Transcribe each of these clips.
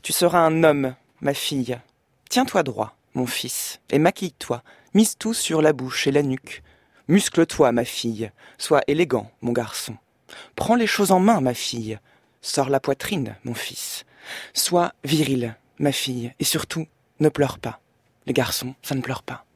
Tu seras un homme, ma fille. Tiens-toi droit, mon fils, et maquille-toi. Mise tout sur la bouche et la nuque. Muscle-toi, ma fille. Sois élégant, mon garçon. Prends les choses en main, ma fille. Sors la poitrine, mon fils. Sois viril, ma fille. Et surtout, ne pleure pas. Les garçons, ça ne pleure pas.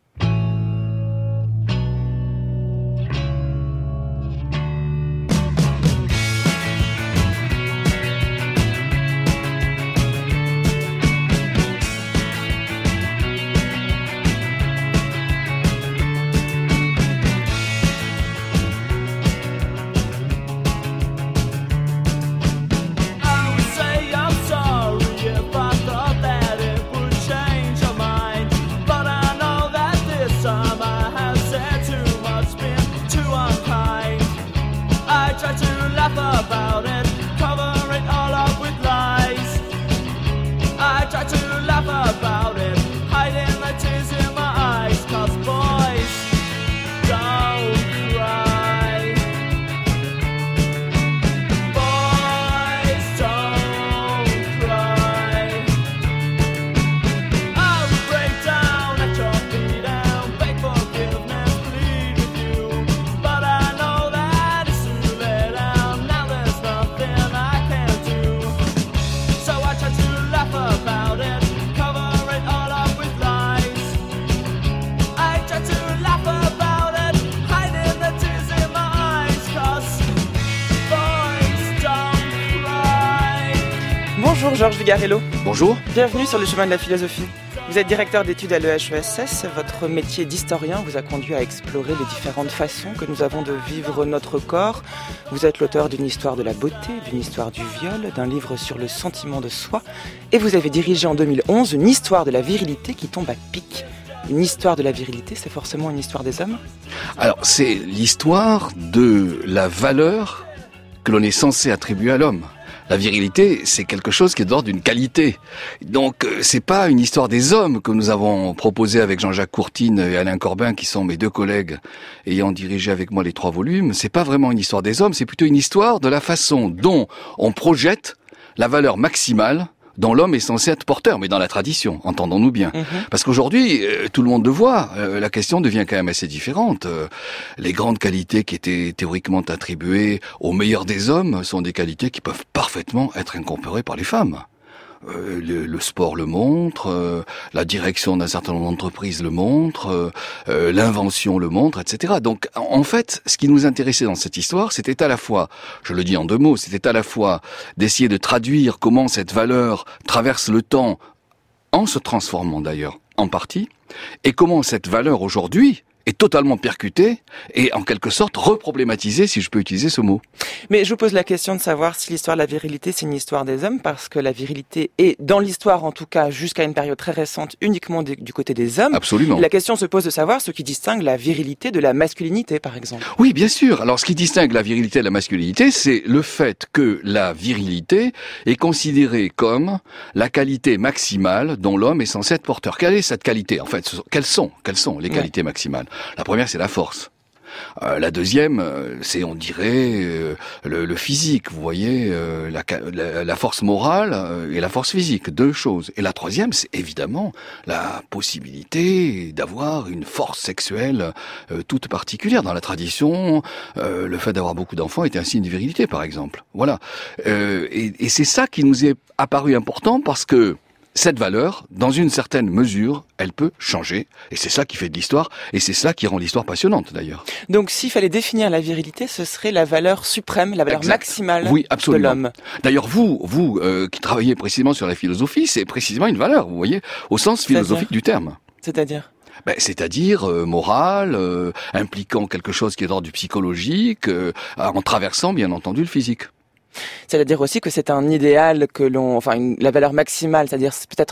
Bonjour Georges Vigarello. Bonjour. Bienvenue sur le chemin de la philosophie. Vous êtes directeur d'études à l'EHESS. Votre métier d'historien vous a conduit à explorer les différentes façons que nous avons de vivre notre corps. Vous êtes l'auteur d'une histoire de la beauté, d'une histoire du viol, d'un livre sur le sentiment de soi. Et vous avez dirigé en 2011 une histoire de la virilité qui tombe à pic. Une histoire de la virilité, c'est forcément une histoire des hommes ? Alors, c'est l'histoire de la valeur que l'on est censé attribuer à l'homme. La virilité, c'est quelque chose qui est d'ordre d'une qualité. Donc, c'est pas une histoire des hommes que nous avons proposé avec Jean-Jacques Courtine et Alain Corbin, qui sont mes deux collègues ayant dirigé avec moi les 3 volumes. C'est pas vraiment une histoire des hommes, c'est plutôt une histoire de la façon dont on projette la valeur maximale dont l'homme est censé être porteur, mais dans la tradition, entendons-nous bien. Parce qu'aujourd'hui, tout le monde le voit, la question devient quand même assez différente. Les grandes qualités qui étaient théoriquement attribuées aux meilleurs des hommes sont des qualités qui peuvent parfaitement être incorporées par les femmes. Le sport le montre, la direction d'un certain nombre d'entreprises le montre, l'invention le montre, etc. Donc, en fait, ce qui nous intéressait dans cette histoire, c'était à la fois, je le dis en 2 mots, c'était à la fois d'essayer de traduire comment cette valeur traverse le temps, en se transformant d'ailleurs en partie, et comment cette valeur aujourd'hui est totalement percutée et en quelque sorte reproblématisée, si je peux utiliser ce mot. Mais je vous pose la question de savoir si l'histoire de la virilité, c'est une histoire des hommes, parce que la virilité est, dans l'histoire en tout cas, jusqu'à une période très récente, uniquement du côté des hommes. Absolument. La question se pose de savoir ce qui distingue la virilité de la masculinité, par exemple. Oui, bien sûr. Alors, ce qui distingue la virilité de la masculinité, c'est le fait que la virilité est considérée comme la qualité maximale dont l'homme est censé être porteur. Quelle est cette qualité, en fait ? Quelles sont les qualités maximales ? La première, c'est la force. La deuxième, c'est, on dirait, le physique, vous voyez, la force morale et la force physique, 2 choses. Et la troisième, c'est évidemment la possibilité d'avoir une force sexuelle toute particulière. Dans la tradition, le fait d'avoir beaucoup d'enfants était un signe de virilité, par exemple. Voilà. Et c'est ça qui nous est apparu important, parce que cette valeur, dans une certaine mesure, elle peut changer. Et c'est ça qui fait de l'histoire, et c'est ça qui rend l'histoire passionnante, d'ailleurs. Donc, s'il fallait définir la virilité, ce serait la valeur suprême, la valeur maximale de l'homme. D'ailleurs, vous qui travaillez précisément sur la philosophie, c'est précisément une valeur, vous voyez, au sens philosophique du terme. C'est-à-dire ? C'est-à-dire morale, impliquant quelque chose qui est d'ordre du psychologique, en traversant, bien entendu, le physique. C'est-à-dire aussi que c'est un idéal que la valeur maximale, c'est-à-dire peut-être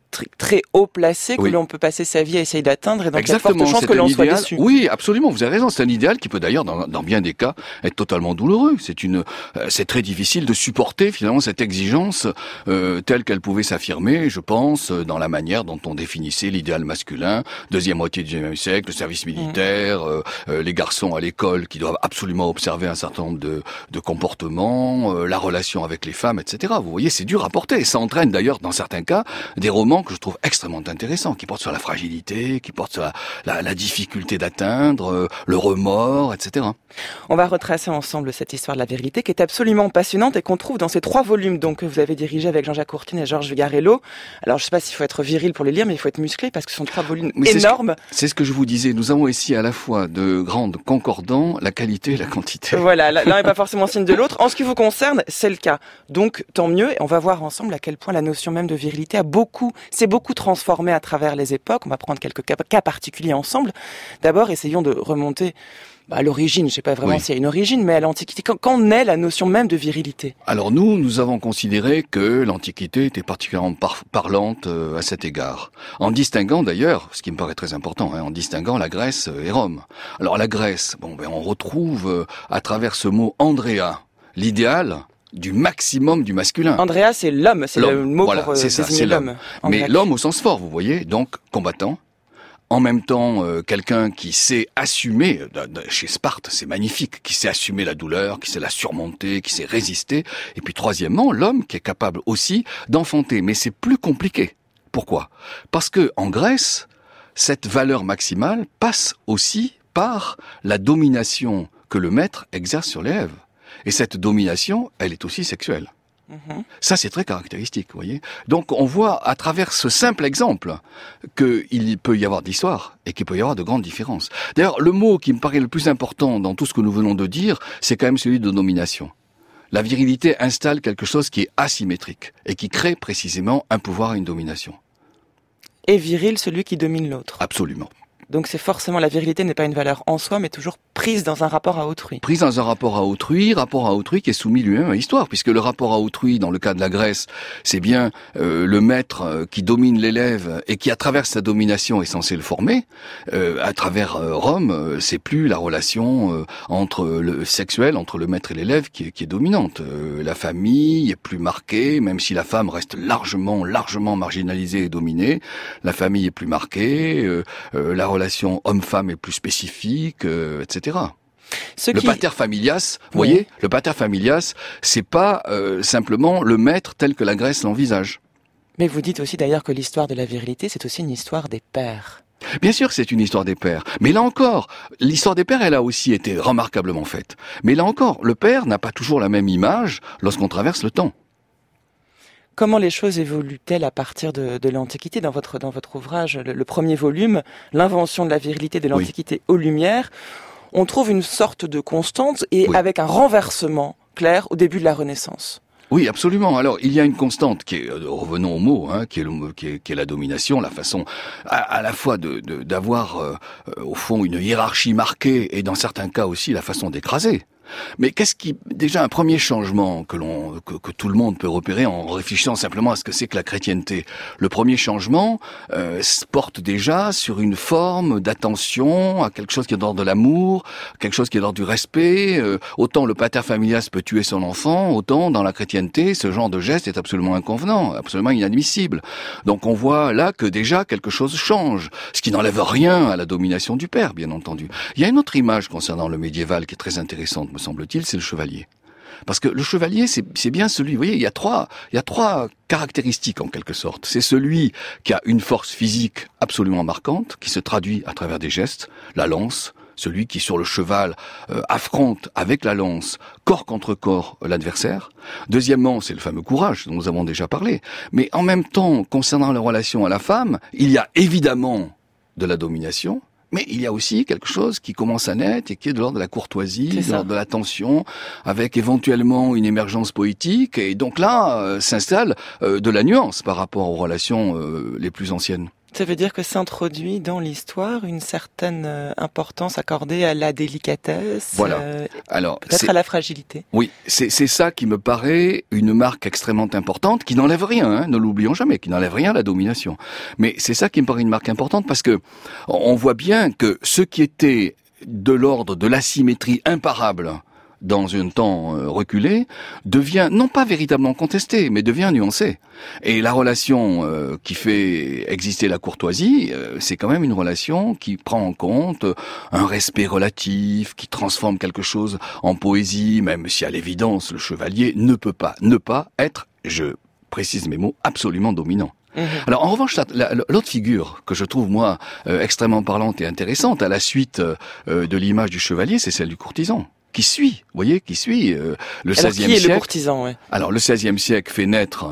très haut placé que Oui. l'on peut passer sa vie à essayer d'atteindre et donc Exactement, il y a de fortes chances c'est que un l'on soit idéal. déçu. Oui, absolument, vous avez raison. C'est un idéal qui peut d'ailleurs, dans bien des cas, être totalement douloureux. C'est très difficile de supporter finalement cette exigence telle qu'elle pouvait s'affirmer, je pense, dans la manière dont on définissait l'idéal masculin, deuxième moitié du XIXe siècle, le service militaire, les garçons à l'école qui doivent absolument observer un certain nombre de comportements, la relation avec les femmes, etc. Vous voyez, c'est dur à porter. Et ça entraîne d'ailleurs, dans certains cas, des romans que je trouve extrêmement intéressants, qui portent sur la fragilité, qui portent sur la difficulté d'atteindre, le remords, etc. On va retracer ensemble cette histoire de la virilité qui est absolument passionnante et qu'on trouve dans ces 3 volumes donc que vous avez dirigés avec Jean-Jacques Courtine et Georges Vigarello. Alors je sais pas s'il faut être viril pour les lire, mais il faut être musclé parce que ce sont 3 volumes énormes. C'est ce que je vous disais. Nous avons ici à la fois de grandes concordants, la qualité et la quantité. Voilà, l'un n'est pas forcément signe de l'autre. En ce qui vous concerne, c'est le cas. Donc tant mieux. Et on va voir ensemble à quel point la notion même de virilité s'est beaucoup transformée à travers les époques. On va prendre quelques cas particuliers ensemble. D'abord, essayons de remonter à l'origine. Je ne sais pas vraiment s'il y a une origine, mais à l'Antiquité. Quand naît la notion même de virilité? Alors nous avons considéré que l'Antiquité était particulièrement parlante à cet égard. En distinguant d'ailleurs, ce qui me paraît très important, en distinguant la Grèce et Rome. Alors la Grèce, on retrouve à travers ce mot Andrea, l'idéal du maximum du masculin. Andrea, c'est l'homme, c'est le mot pour désigner l'homme. Mais l'homme au sens fort, vous voyez, donc combattant. En même temps, quelqu'un qui sait assumer, chez Sparte, c'est magnifique, qui sait assumer la douleur, qui sait la surmonter, qui sait résister. Et puis troisièmement, l'homme qui est capable aussi d'enfanter. Mais c'est plus compliqué. Pourquoi? Parce que en Grèce, cette valeur maximale passe aussi par la domination que le maître exerce sur l'élève. Et cette domination, elle est aussi sexuelle. Ça, c'est très caractéristique, vous voyez. Donc, on voit à travers ce simple exemple qu'il peut y avoir d'histoire et qu'il peut y avoir de grandes différences. D'ailleurs, le mot qui me paraît le plus important dans tout ce que nous venons de dire, c'est quand même celui de domination. La virilité installe quelque chose qui est asymétrique et qui crée précisément un pouvoir et une domination. Et viril, celui qui domine l'autre. Absolument. Donc c'est forcément, la virilité n'est pas une valeur en soi, mais toujours prise dans un rapport à autrui. Prise dans un rapport à autrui qui est soumis lui-même à l'histoire, puisque le rapport à autrui, dans le cas de la Grèce, c'est bien le maître qui domine l'élève et qui, à travers sa domination, est censé le former. À travers Rome, c'est plus la relation sexuelle entre le maître et l'élève qui est dominante. La famille est plus marquée, même si la femme reste largement marginalisée et dominée. La famille est plus marquée, la relation homme-femme est plus spécifique, etc. Le pater familias, vous voyez, le pater familias, c'est pas simplement le maître tel que la Grèce l'envisage. Mais vous dites aussi d'ailleurs que l'histoire de la virilité, c'est aussi une histoire des pères. Bien sûr, c'est une histoire des pères. Mais là encore, l'histoire des pères, elle a aussi été remarquablement faite. Mais là encore, le père n'a pas toujours la même image lorsqu'on traverse le temps. Comment les choses évoluent-elles à partir de l'Antiquité? Dans votre ouvrage, le premier volume, l'invention de la virilité de l'Antiquité aux Lumières, on trouve une sorte de constante et avec un renversement clair au début de la Renaissance. Oui, absolument. Alors, il y a une constante qui est, revenons au mot, qui est la domination, la façon à la fois d'avoir au fond une hiérarchie marquée et dans certains cas aussi la façon d'écraser. Mais déjà un premier changement que tout le monde peut repérer en réfléchissant simplement à ce que c'est que la chrétienté. Le premier changement porte déjà sur une forme d'attention à quelque chose qui est d'ordre de l'amour, quelque chose qui est d'ordre du respect. Autant le pater familias peut tuer son enfant, autant dans la chrétienté, ce genre de geste est absolument inconvenant, absolument inadmissible. Donc on voit là que déjà quelque chose change, ce qui n'enlève rien à la domination du père, bien entendu. Il y a une autre image concernant le médiéval qui est très intéressante, me semble-t-il, c'est le chevalier. Parce que le chevalier, c'est bien celui, vous voyez, il y a trois caractéristiques en quelque sorte. C'est celui qui a une force physique absolument marquante, qui se traduit à travers des gestes, la lance, celui qui sur le cheval affronte avec la lance, corps contre corps, l'adversaire. Deuxièmement, c'est le fameux courage dont nous avons déjà parlé. Mais en même temps, concernant la relation à la femme, il y a évidemment de la domination, mais il y a aussi quelque chose qui commence à naître et qui est de l'ordre de la courtoisie, de l'ordre de l'attention, avec éventuellement une émergence poétique. Et donc là, s'installe de la nuance par rapport aux relations les plus anciennes. Ça veut dire que s'introduit dans l'histoire une certaine importance accordée à la délicatesse, voilà. Alors, peut-être à la fragilité. Oui, c'est ça qui me paraît une marque extrêmement importante, qui n'enlève rien, ne l'oublions jamais, qui n'enlève rien à la domination. Mais c'est ça qui me paraît une marque importante parce que on voit bien que ce qui était de l'ordre de l'asymétrie imparable dans un temps reculé, devient non pas véritablement contesté, mais devient nuancé. Et la relation qui fait exister la courtoisie, c'est quand même une relation qui prend en compte un respect relatif, qui transforme quelque chose en poésie, même si à l'évidence le chevalier ne peut pas être, je précise mes mots, absolument dominant. Alors en revanche, l'autre figure que je trouve moi extrêmement parlante et intéressante à la suite de l'image du chevalier, c'est celle du courtisan. Qui suit le XVIe siècle. Alors qui est le courtisan, ouais. Alors le XVIe siècle fait naître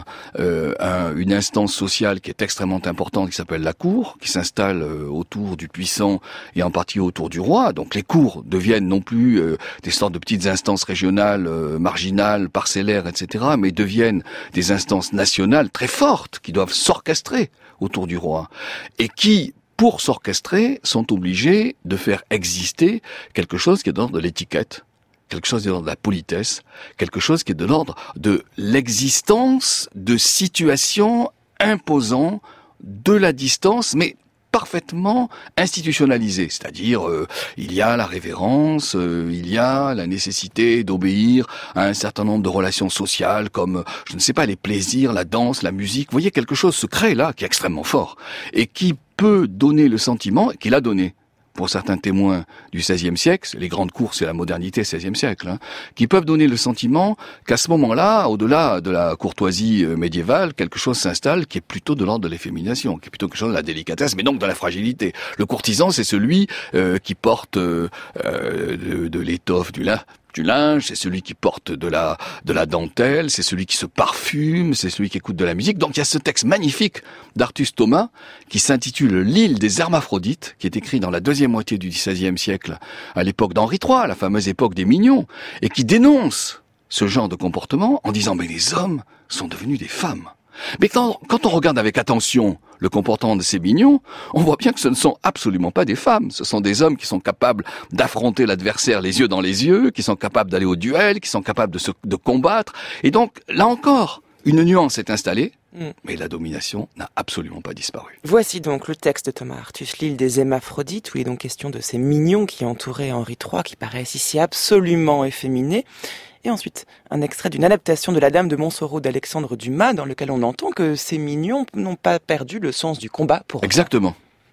une instance sociale qui est extrêmement importante, qui s'appelle la cour, qui s'installe autour du puissant et en partie autour du roi. Donc les cours deviennent non plus des sortes de petites instances régionales, marginales, parcellaires, etc., mais deviennent des instances nationales très fortes qui doivent s'orchestrer autour du roi et qui, pour s'orchestrer, sont obligés de faire exister quelque chose qui est de l'ordre de l'étiquette, quelque chose qui est de l'ordre de la politesse, quelque chose qui est de l'ordre de l'existence de situations imposant de la distance, mais parfaitement institutionnalisée. C'est-à-dire, il y a la révérence, il y a la nécessité d'obéir à un certain nombre de relations sociales, comme, je ne sais pas, les plaisirs, la danse, la musique. Vous voyez, quelque chose se crée là, qui est extrêmement fort, et qui peut donner le sentiment, qu'il a donné, pour certains témoins du XVIe siècle, les grandes cours, c'est la modernité XVIe siècle, qui peuvent donner le sentiment qu'à ce moment-là, au-delà de la courtoisie médiévale, quelque chose s'installe qui est plutôt de l'ordre de l'effémination, qui est plutôt quelque chose de la délicatesse, mais donc de la fragilité. Le courtisan, c'est celui qui porte de l'étoffe, du linge, c'est celui qui porte de la dentelle, c'est celui qui se parfume, c'est celui qui écoute de la musique. Donc il y a ce texte magnifique d'Artus Thomas qui s'intitule L'île des hermaphrodites, qui est écrit dans la deuxième moitié du XVIe siècle, à l'époque d'Henri III, la fameuse époque des mignons, et qui dénonce ce genre de comportement en disant « mais les hommes sont devenus des femmes ». Mais quand on regarde avec attention le comportement de ces mignons, on voit bien que ce ne sont absolument pas des femmes. Ce sont des hommes qui sont capables d'affronter l'adversaire les yeux dans les yeux, qui sont capables d'aller au duel, qui sont capables de combattre. Et donc, là encore, une nuance est installée, mais la domination n'a absolument pas disparu. Voici donc le texte de Thomas Artus, l'île des hermaphrodites, où il est donc question de ces mignons qui entouraient Henri III, qui paraissent ici absolument efféminés. Et ensuite, un extrait d'une adaptation de La Dame de Montsoreau d'Alexandre Dumas, dans lequel on entend que ces mignons n'ont pas perdu le sens du combat pour autant. Exactement.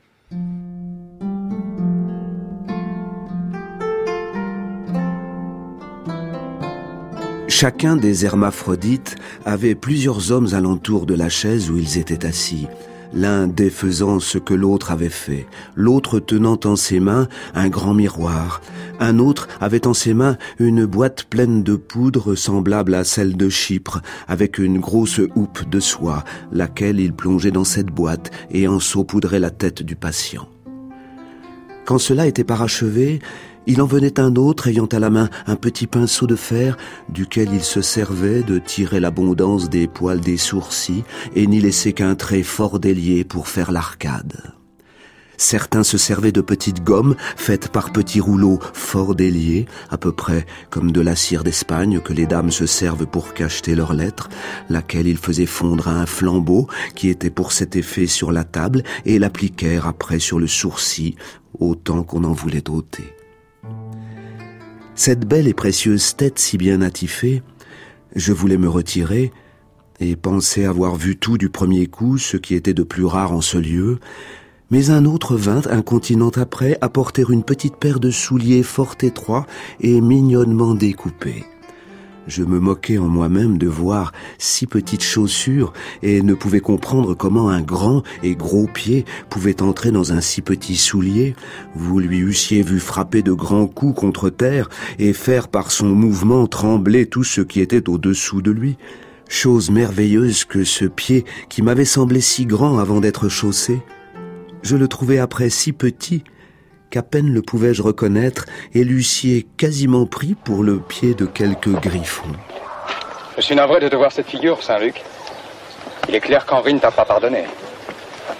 Chacun des hermaphrodites avait plusieurs hommes alentour de la chaise où ils étaient assis, l'un défaisant ce que l'autre avait fait, l'autre tenant en ses mains un grand miroir, un autre avait en ses mains une boîte pleine de poudre semblable à celle de Chypre, avec une grosse houppe de soie, laquelle il plongeait dans cette boîte et en saupoudrait la tête du patient. Quand cela était parachevé, il en venait un autre ayant à la main un petit pinceau de fer duquel il se servait de tirer l'abondance des poils des sourcils et n'y laissait qu'un trait fort délié pour faire l'arcade. Certains se servaient de petites gommes faites par petits rouleaux fort déliés, à peu près comme de la cire d'Espagne que les dames se servent pour cacheter leurs lettres, laquelle ils faisaient fondre à un flambeau qui était pour cet effet sur la table et l'appliquèrent après sur le sourcil, autant qu'on en voulait ôter. Cette belle et précieuse tête si bien attifée, je voulais me retirer et pensais avoir vu tout du premier coup, ce qui était de plus rare en ce lieu, mais un autre vint, incontinent après, apporter une petite paire de souliers fort étroits et mignonnement découpés. Je me moquais en moi-même de voir si petites chaussures et ne pouvais comprendre comment un grand et gros pied pouvait entrer dans un si petit soulier. Vous lui eussiez vu frapper de grands coups contre terre et faire par son mouvement trembler tout ce qui était au-dessous de lui. Chose merveilleuse que ce pied qui m'avait semblé si grand avant d'être chaussé. Je le trouvais après si petit qu'à peine le pouvais-je reconnaître et l'eussiez quasiment pris pour le pied de quelque griffon. Je suis navré de te voir cette figure, Saint-Luc. Il est clair qu'Henri ne t'a pas pardonné.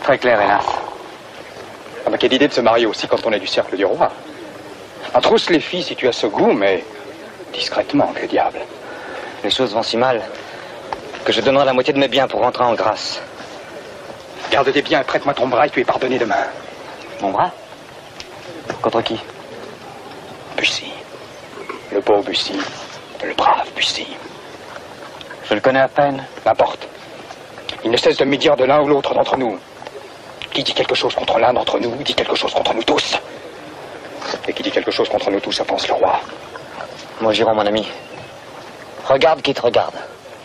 Très clair, hélas. Ah bah, quelle idée de se marier aussi quand on est du cercle du roi. Trousse les filles si tu as ce goût, mais discrètement, que diable. Les choses vont si mal que je donnerai la moitié de mes biens pour rentrer en grâce. Garde tes biens et prête-moi ton bras et tu es pardonné demain. Mon bras? Contre qui? Bussy. Le beau Bussy. Le brave Bussy. Je le connais à peine. N'importe. Il ne cesse de médire de l'un ou l'autre d'entre nous. Qui dit quelque chose contre l'un d'entre nous, dit quelque chose contre nous tous. Et qui dit quelque chose contre nous tous, offense le roi. Moi, Giron, mon ami. Regarde qui te regarde.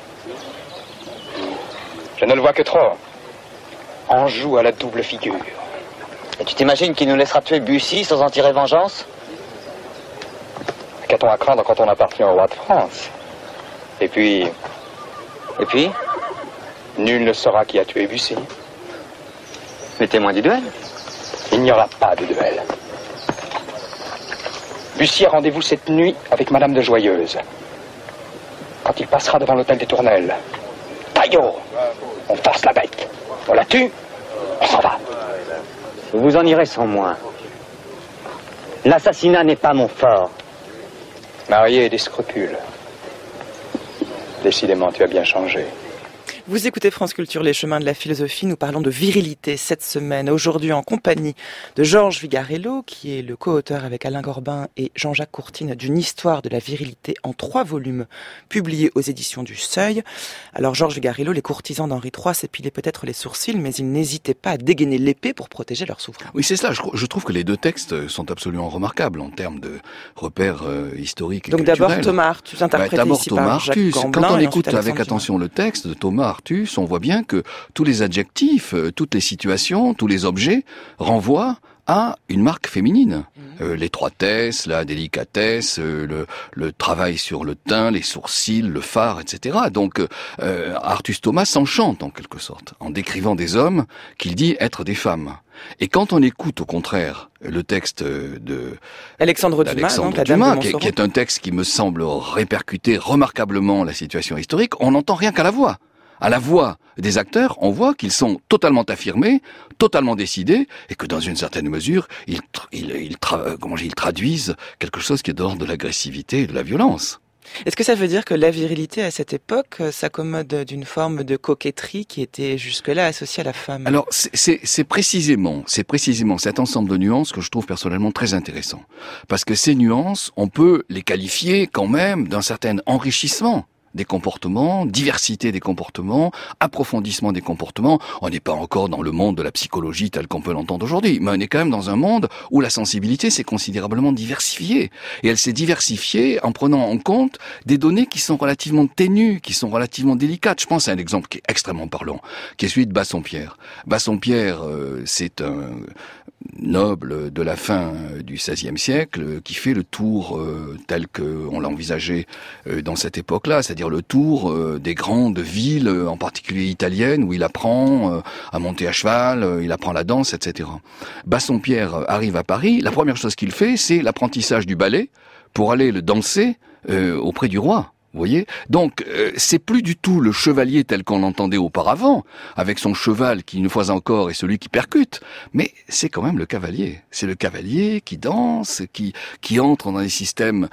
Je ne le vois que trop. On joue à la double figure. Et tu t'imagines qu'il nous laissera tuer Bussy sans en tirer vengeance? Qu'a-t-on à craindre quand on appartient au roi de France? Et puis, nul ne saura qui a tué Bussy. Les témoins du duel? Il n'y aura pas de duel. Bussy a rendez-vous cette nuit avec Madame de Joyeuse. Quand il passera devant l'hôtel des Tournelles. Taillot! On force la bête. On la tue, on s'en va. Vous en irez sans moi. L'assassinat n'est pas mon fort. Marié et des scrupules. Décidément, tu as bien changé. Vous écoutez France Culture, les chemins de la philosophie. Nous parlons de virilité cette semaine, aujourd'hui en compagnie de Georges Vigarello, qui est le co-auteur avec Alain Gorbin et Jean-Jacques Courtine d'une histoire de la virilité en 3 volumes, publiés aux éditions du Seuil. Alors Georges Vigarello, les courtisans d'Henri III s'épilaient peut-être les sourcils, mais ils n'hésitaient pas à dégainer l'épée pour protéger leur souverain. Oui, c'est cela. Je trouve que les 2 textes sont absolument remarquables en termes de repères historiques et donc culturels. d'abord Thomas Artus, interprété d'abord ici Thomas par Jacques Artus. Gamblin. Quand on écoute avec attention le texte de Thomas Artus, on voit bien que tous les adjectifs, toutes les situations, tous les objets renvoient à une marque féminine. L'étroitesse, la délicatesse, le travail sur le teint, les sourcils, le fard, etc. Donc Artus Thomas s'enchante en quelque sorte, en décrivant des hommes qu'il dit être des femmes. Et quand on écoute au contraire le texte de Alexandre Dumas, qui est un texte qui me semble répercuter remarquablement la situation historique, on n'entend rien qu'à la voix. À la voix des acteurs, on voit qu'ils sont totalement affirmés, totalement décidés, et que dans une certaine mesure, ils traduisent quelque chose qui est de l'ordre de l'agressivité et de la violence. Est-ce que ça veut dire que la virilité à cette époque s'accommode d'une forme de coquetterie qui était jusque-là associée à la femme? Alors c'est précisément cet ensemble de nuances que je trouve personnellement très intéressant, parce que ces nuances, on peut les qualifier quand même d'un certain enrichissement des comportements, diversité des comportements, approfondissement des comportements. On n'est pas encore dans le monde de la psychologie tel qu'on peut l'entendre aujourd'hui, mais on est quand même dans un monde où la sensibilité s'est considérablement diversifiée. Et elle s'est diversifiée en prenant en compte des données qui sont relativement ténues, qui sont relativement délicates. Je pense à un exemple qui est extrêmement parlant, qui est celui de Bassompierre. Bassompierre, c'est un noble de la fin du XVIe siècle qui fait le tour tel qu'on l'a envisagé dans cette époque-là, c'est-à-dire le tour des grandes villes, en particulier italiennes, où il apprend à monter à cheval, il apprend la danse, etc. Bassompierre arrive à Paris, la première chose qu'il fait, c'est l'apprentissage du ballet pour aller le danser auprès du roi. Vous voyez? Donc, c'est plus du tout le chevalier tel qu'on l'entendait auparavant, avec son cheval qui, une fois encore, est celui qui percute, mais c'est quand même le cavalier. C'est le cavalier qui danse, qui entre dans des systèmes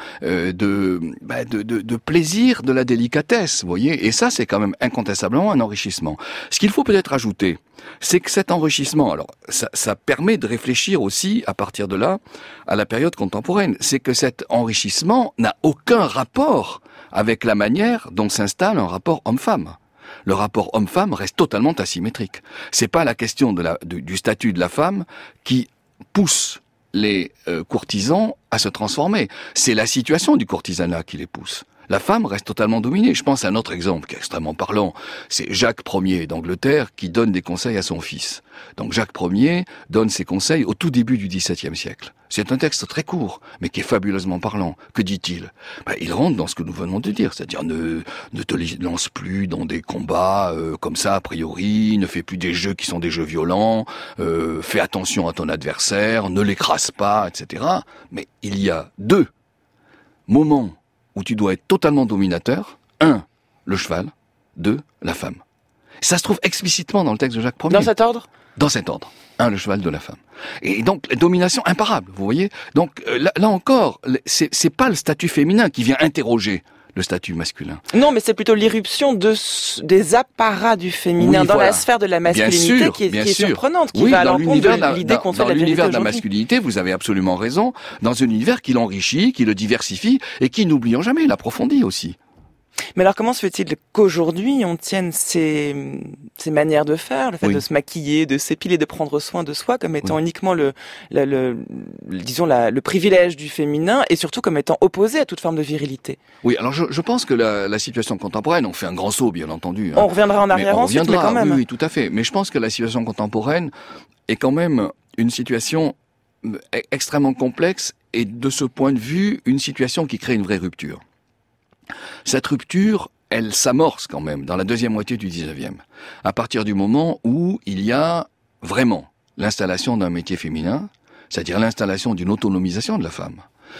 de plaisir, de la délicatesse, vous voyez? Et ça, c'est quand même incontestablement un enrichissement. Ce qu'il faut peut-être ajouter, c'est que cet enrichissement, alors, ça permet de réfléchir aussi, à partir de là, à la période contemporaine. C'est que cet enrichissement n'a aucun rapport avec la manière dont s'installe un rapport homme-femme. Le rapport homme-femme reste totalement asymétrique. C'est pas la question du statut de la femme qui pousse les courtisans à se transformer. C'est la situation du courtisanat qui les pousse. La femme reste totalement dominée. Je pense à un autre exemple qui est extrêmement parlant. C'est Jacques Ier d'Angleterre qui donne des conseils à son fils. Donc Jacques Ier donne ses conseils au tout début du XVIIe siècle. C'est un texte très court, mais qui est fabuleusement parlant. Que dit-il? Il rentre dans ce que nous venons de dire, c'est-à-dire ne te lance plus dans des combats comme ça a priori, ne fais plus des jeux qui sont des jeux violents, fais attention à ton adversaire, ne l'écrase pas, etc. Mais il y a 2 moments où tu dois être totalement dominateur. 1, le cheval. 2, la femme. Ça se trouve explicitement dans le texte de Jacques Ier. Dans cet ordre? dans cet ordre. 1, le cheval, 2, la femme. Et donc, la domination imparable, vous voyez. Donc, là encore, c'est pas le statut féminin qui vient interroger le statut masculin. Non, mais c'est plutôt l'irruption des apparats du féminin dans la sphère de la masculinité qui est surprenante, qui va à l'encontre de l'idée qu'on fait de la vérité aujourd'hui. Dans l'univers de la masculinité, vous avez absolument raison, dans un univers qui l'enrichit, qui le diversifie, et qui, n'oublions jamais, l'approfondit aussi. Mais alors comment se fait-il qu'aujourd'hui on tienne ces manières de faire, le fait de se maquiller, de s'épiler, de prendre soin de soi comme étant uniquement le privilège du féminin et surtout comme étant opposé à toute forme de virilité? Oui, alors je pense que la situation contemporaine, on fait un grand saut bien entendu. On reviendra en arrière ensuite, mais quand même. Oui, tout à fait. Mais je pense que la situation contemporaine est quand même une situation extrêmement complexe et de ce point de vue, une situation qui crée une vraie rupture. Cette rupture, elle s'amorce quand même dans la deuxième moitié du 19e, à partir du moment où il y a vraiment l'installation d'un métier féminin, c'est-à-dire l'installation d'une autonomisation de la femme,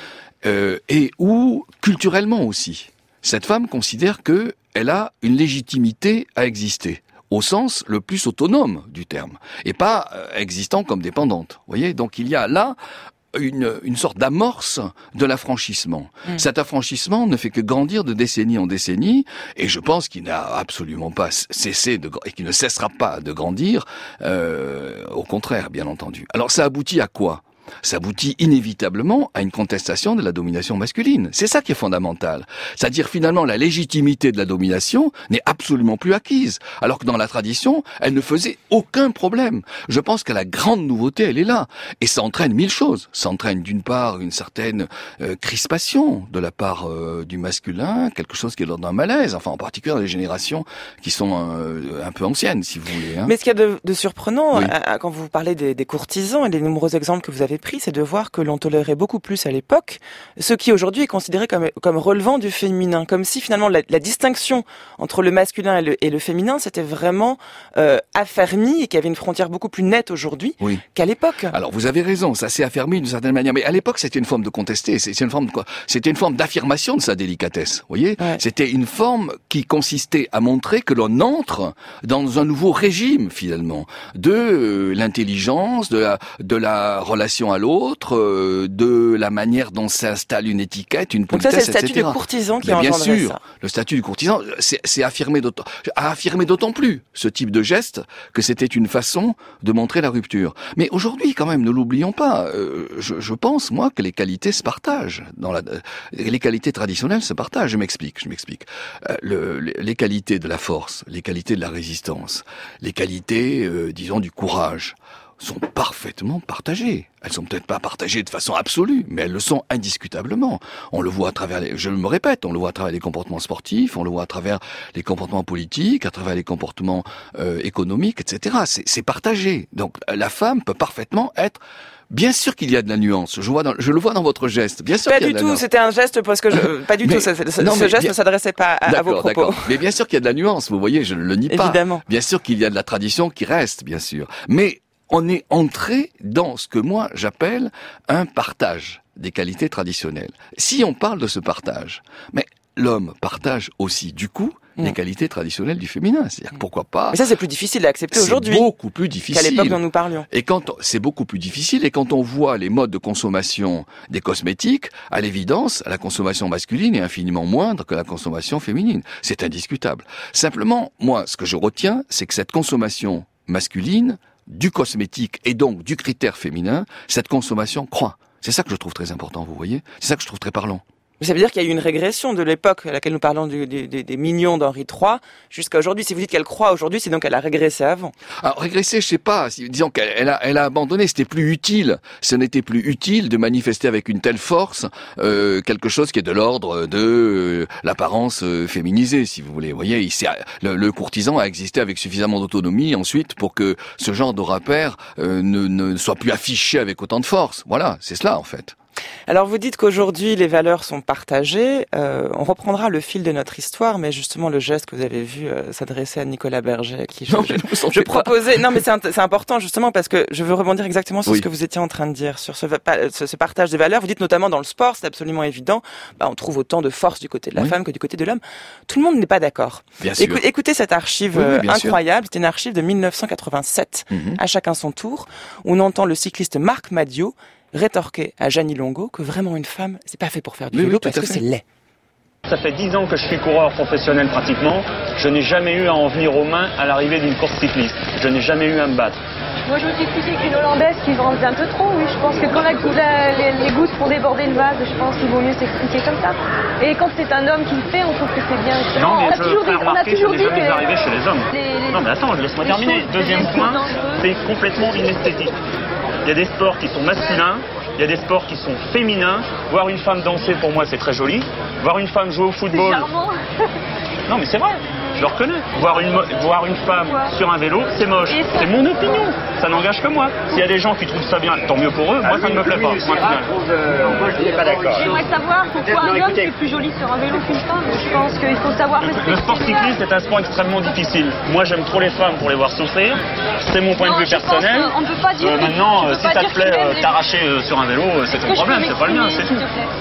et où, culturellement aussi, cette femme considère qu'elle a une légitimité à exister, au sens le plus autonome du terme, et pas existant comme dépendante. Vous voyez, donc il y a là une sorte d'amorce de l'affranchissement. Cet affranchissement ne fait que grandir de décennie en décennie, et je pense qu'il n'a absolument pas cessé et qu'il ne cessera pas de grandir, au contraire, bien entendu. Alors ça aboutit à quoi ? Ça aboutit inévitablement à une contestation de la domination masculine. C'est ça qui est fondamental. C'est-à-dire finalement la légitimité de la domination n'est absolument plus acquise, alors que dans la tradition, elle ne faisait aucun problème. Je pense que la grande nouveauté, elle est là. Et ça entraîne 1000 choses. Ça entraîne d'une part une certaine crispation de la part du masculin, quelque chose qui est l'ordre d'un malaise, enfin en particulier dans les générations qui sont un peu anciennes, si vous voulez. Mais ce qu'il y a de surprenant, quand vous parlez des courtisans et des nombreux exemples que vous avez pris, c'est de voir que l'on tolérait beaucoup plus à l'époque ce qui aujourd'hui est considéré comme relevant du féminin, comme si finalement la distinction entre le masculin et le féminin c'était vraiment affermi et qu'il y avait une frontière beaucoup plus nette aujourd'hui qu'à l'époque. Alors vous avez raison, ça s'est affermi d'une certaine manière, mais à l'époque c'était une forme de contester, c'était une forme de quoi ? C'était une forme d'affirmation de sa délicatesse, vous voyez ? C'était une forme qui consistait à montrer que l'on entre dans un nouveau régime finalement de l'intelligence, de la relation à l'autre, de la manière dont s'installe une étiquette, une politesse, etc. Donc ça, c'est le statut de courtisan qui a engendré ça. Bien sûr, le statut du courtisan c'est affirmé d'autant plus ce type de geste que c'était une façon de montrer la rupture. Mais aujourd'hui, quand même, ne l'oublions pas, je pense, moi, que les qualités se partagent. Les qualités traditionnelles se partagent. Je m'explique. Les qualités de la force, les qualités de la résistance, les qualités, disons, du courage, sont parfaitement partagées. Elles sont peut-être pas partagées de façon absolue, mais elles le sont indiscutablement. On le voit à travers je me répète, on le voit à travers les comportements sportifs, on le voit à travers les comportements politiques, à travers les comportements économiques, etc. C'est partagé. Donc la femme peut parfaitement être... Bien sûr qu'il y a de la nuance. Je le vois dans votre geste. Bien sûr qu'il y a de la nuance. Pas du tout. C'était un geste parce que pas du tout. Ce geste ne s'adressait pas à vos propos. D'accord. Mais bien sûr qu'il y a de la nuance. Vous voyez, je ne le nie pas. Évidemment. Bien sûr qu'il y a de la tradition qui reste, bien sûr. Mais on est entré dans ce que moi j'appelle un partage des qualités traditionnelles. Si on parle de ce partage, mais l'homme partage aussi, du coup, les qualités traditionnelles du féminin. C'est-à-dire pourquoi pas... Mais ça, c'est plus difficile à accepter aujourd'hui. C'est beaucoup plus difficile. Qu'à l'époque dont nous parlions. Et c'est beaucoup plus difficile. Et quand on voit les modes de consommation des cosmétiques, à l'évidence, la consommation masculine est infiniment moindre que la consommation féminine. C'est indiscutable. Simplement, moi, ce que je retiens, c'est que cette consommation masculine, du cosmétique et donc du critère féminin, cette consommation croît. C'est ça que je trouve très important, vous voyez ? C'est ça que je trouve très parlant. Ça veut dire qu'il y a eu une régression de l'époque à laquelle nous parlons des mignons d'Henri III jusqu'à aujourd'hui. Si vous dites qu'elle croît aujourd'hui, c'est donc qu'elle a régressé avant. Alors régressé, je sais pas. Disons qu'elle a abandonné. C'était plus utile. Ce n'était plus utile de manifester avec une telle force quelque chose qui est de l'ordre de l'apparence féminisée, si vous voulez. Vous voyez, le courtisan a existé avec suffisamment d'autonomie ensuite pour que ce genre de rapport ne soit plus affiché avec autant de force. Voilà, c'est cela en fait. Alors vous dites qu'aujourd'hui les valeurs sont partagées. On reprendra le fil de notre histoire, mais justement le geste que vous avez vu s'adresser à Nicolas Berger, à qui je proposais. Non, mais c'est important justement parce que je veux rebondir exactement sur ce que vous étiez en train de dire sur ce partage des valeurs. Vous dites notamment dans le sport, c'est absolument évident. On trouve autant de force du côté de la femme que du côté de l'homme. Tout le monde n'est pas d'accord. Bien sûr. Écoutez cette archive incroyable. C'était une archive de 1987. À chacun son tour. On entend le cycliste Marc Madiot rétorquer à Jeannie Longo que vraiment une femme, c'est pas fait pour faire du vélo parce que c'est laid. Ça fait 10 ans que je suis coureur professionnel pratiquement. Je n'ai jamais eu à en venir aux mains à l'arrivée d'une course cycliste. Je n'ai jamais eu à me battre. Moi, je me suis expliqué qu'une Hollandaise qui vente un peu trop, oui. Je pense que quand les gouttes font déborder le vase, je pense qu'il vaut mieux s'expliquer comme ça. Et quand c'est un homme qui le fait, on trouve que c'est bien. Non, mais on a toujours dit que... arrivé chez les hommes. Non, mais attends, laisse-moi terminer. Deuxième point, c'est complètement inesthétique. Il y a des sports qui sont masculins, il y a des sports qui sont féminins. Voir une femme danser, pour moi, c'est très joli. Voir une femme jouer au football... C'est charmant. Non, mais c'est vrai, je le reconnais. Voir une femme sur un vélo, c'est moche. C'est mon opinion, ça n'engage que moi. S'il y a des gens qui trouvent ça bien, tant mieux pour eux. Moi, ça ne me plaît pas. Moi, je suis pas d'accord. J'aimerais savoir pourquoi un homme est plus joli sur un vélo qu'une femme. Je pense qu'il faut savoir respecter. Le sport cycliste est un sport extrêmement difficile. Moi, j'aime trop les femmes pour les voir souffrir. C'est mon point de vue personnel. On ne peut pas dire. Maintenant, si ça te plaît t'arracher sur un vélo, c'est ton problème, c'est pas le mien, c'est tout.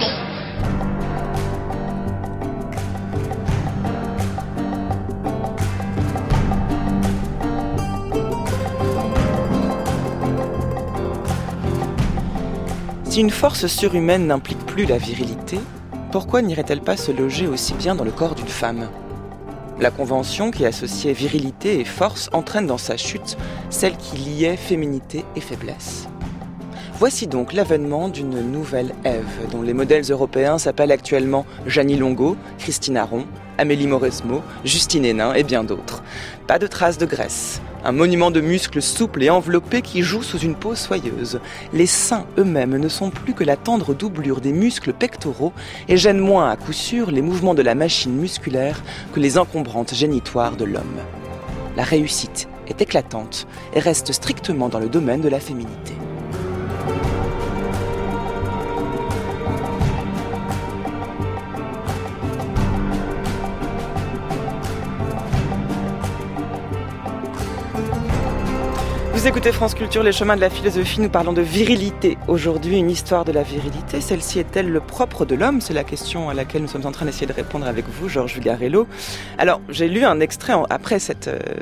Si une force surhumaine n'implique plus la virilité, pourquoi n'irait-elle pas se loger aussi bien dans le corps d'une femme ? La convention qui associait virilité et force entraîne dans sa chute celle qui liait féminité et faiblesse. Voici donc l'avènement d'une nouvelle Ève, dont les modèles européens s'appellent actuellement Jeannie Longo, Christine Aron, Amélie Mauresmo, Justine Hénin et bien d'autres. Pas de traces de graisse. Un monument de muscles souples et enveloppés qui joue sous une peau soyeuse. Les seins eux-mêmes ne sont plus que la tendre doublure des muscles pectoraux et gênent moins à coup sûr les mouvements de la machine musculaire que les encombrantes génitoires de l'homme. La réussite est éclatante et reste strictement dans le domaine de la féminité. Vous écoutez France Culture, les chemins de la philosophie, nous parlons de virilité. Aujourd'hui, une histoire de la virilité, celle-ci est-elle le propre de l'homme ? C'est la question à laquelle nous sommes en train d'essayer de répondre avec vous, Georges Vigarello. Alors, j'ai lu un extrait après ce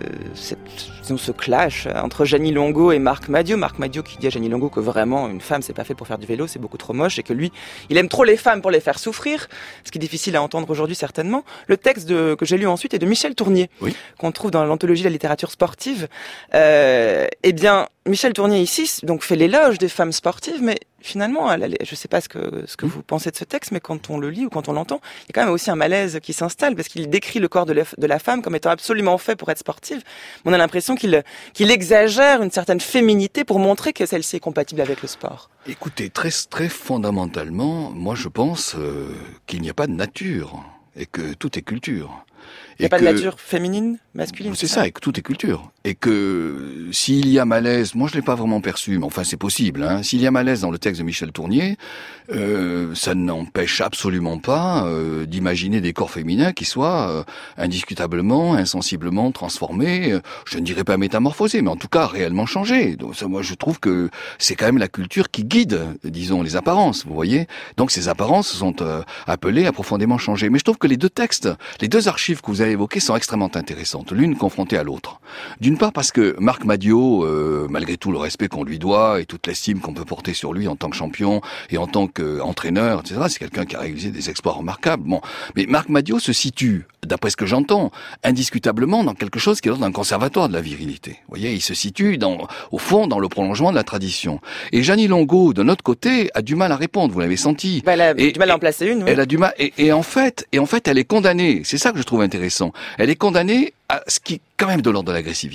clash entre Jeannie Longo et Marc Madiot. Marc Madiot qui dit à Jeannie Longo que vraiment, une femme, c'est pas fait pour faire du vélo, c'est beaucoup trop moche, et que lui, il aime trop les femmes pour les faire souffrir, ce qui est difficile à entendre aujourd'hui certainement. Le texte que j'ai lu ensuite est de Michel Tournier, qu'on trouve dans l'anthologie de la littérature sportive. Eh bien, Michel Tournier ici donc fait l'éloge des femmes sportives, mais finalement, je ne sais pas ce que vous pensez de ce texte, mais quand on le lit ou quand on l'entend, il y a quand même aussi un malaise qui s'installe parce qu'il décrit le corps de la femme comme étant absolument fait pour être sportive. On a l'impression qu'il exagère une certaine féminité pour montrer que celle-ci est compatible avec le sport. Écoutez, très, très fondamentalement, moi je pense qu'il n'y a pas de nature et que tout est culture. Il n'y a pas de nature féminine, masculine. C'est ça, et que tout est culture. Et que s'il y a malaise, moi je l'ai pas vraiment perçu, mais enfin c'est possible. S'il y a malaise dans le texte de Michel Tournier, ça n'empêche absolument pas d'imaginer des corps féminins qui soient indiscutablement, insensiblement transformés. Je ne dirais pas métamorphosés, mais en tout cas réellement changés. Donc ça, moi je trouve que c'est quand même la culture qui guide, disons, les apparences. Vous voyez. Donc ces apparences sont appelées à profondément changer. Mais je trouve que les deux textes, les deux archives que vous avez évoquées sont extrêmement intéressantes, l'une confrontée à l'autre. D'une part parce que Marc Madiot, malgré tout le respect qu'on lui doit et toute l'estime qu'on peut porter sur lui en tant que champion et en tant qu'entraîneur, etc., c'est quelqu'un qui a réalisé des exploits remarquables. Bon, mais Marc Madiot se situe, d'après ce que j'entends, indiscutablement dans quelque chose qui est dans un conservatoire de la virilité. Vous voyez, il se situe au fond dans le prolongement de la tradition. Et Jeannie Longo, de notre côté, a du mal à répondre. Vous l'avez senti. Elle a du mal à en placer une. Oui. Elle a du mal. Et en fait, elle est condamnée. C'est ça que je trouve intéressant. Elle est condamnée à ce qui est quand même de l'ordre de l'agressivité.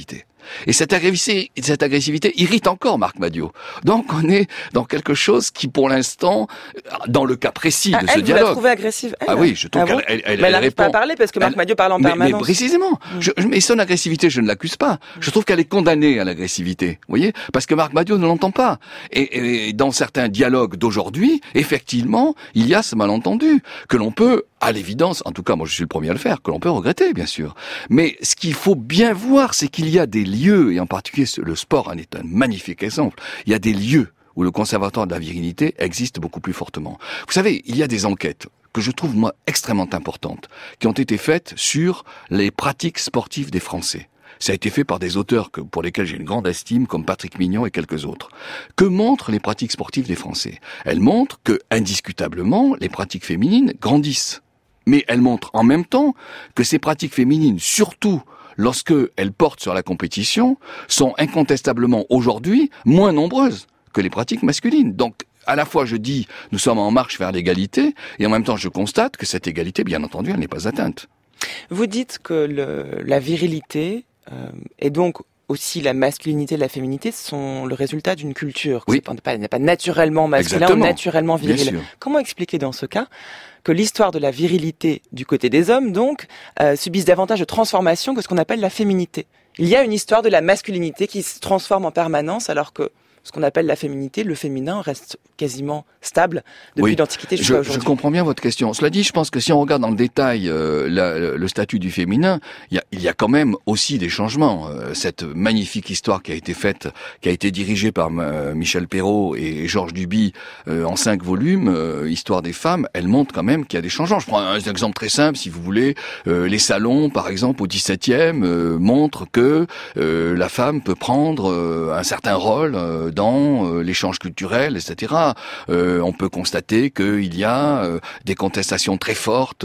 Et cette agressivité irrite encore Marc Madiot. Donc on est dans quelque chose qui, pour l'instant, dans le cas précis de ce dialogue... Vous la trouvez agressive, elle? Ah oui, je trouve qu'elle mais elle n'arrive pas à parler parce que Marc Madiot parle en permanence. Mais précisément. Mais son agressivité, je ne l'accuse pas. Je trouve qu'elle est condamnée à l'agressivité. Vous voyez? Parce que Marc Madiot ne l'entend pas. Et dans certains dialogues d'aujourd'hui, effectivement, il y a ce malentendu que l'on peut, à l'évidence, en tout cas moi je suis le premier à le faire, que l'on peut regretter bien sûr. Mais ce qu'il faut bien voir, c'est qu'il y a des lieux, et en particulier le sport en est un magnifique exemple, il y a des lieux où le conservatoire de la virilité existe beaucoup plus fortement. Vous savez, il y a des enquêtes que je trouve moi extrêmement importantes, qui ont été faites sur les pratiques sportives des Français. Ça a été fait par des auteurs pour lesquels j'ai une grande estime, comme Patrick Mignon et quelques autres. Que montrent les pratiques sportives des Français? Elles montrent que, indiscutablement, les pratiques féminines grandissent. Mais elles montrent en même temps que ces pratiques féminines, surtout lorsque elles portent sur la compétition, sont incontestablement aujourd'hui moins nombreuses que les pratiques masculines. Donc, à la fois je dis, nous sommes en marche vers l'égalité, et en même temps je constate que cette égalité, bien entendu, elle n'est pas atteinte. Vous dites que la virilité et donc aussi la masculinité et la féminité sont le résultat d'une culture. Oui. N'est pas naturellement masculin. Exactement. Ou naturellement viril. Comment expliquer dans ce cas que l'histoire de la virilité du côté des hommes, donc, subisse davantage de transformation que ce qu'on appelle la féminité? Il y a une histoire de la masculinité qui se transforme en permanence alors que ce qu'on appelle la féminité, le féminin, reste quasiment stable depuis l'Antiquité jusqu'à aujourd'hui. Je comprends bien votre question. Cela dit, je pense que si on regarde dans le détail le statut du féminin, il y a quand même aussi des changements. Cette magnifique histoire qui a été faite, qui a été dirigée par Michel Perrault et Georges Duby en 5 volumes, Histoire des femmes, elle montre quand même qu'il y a des changements. Je prends un exemple très simple, si vous voulez. Les salons, par exemple, au XVIIe, montrent que la femme peut prendre un certain rôle dans l'échange culturel, etc. On peut constater qu'il y a des contestations très fortes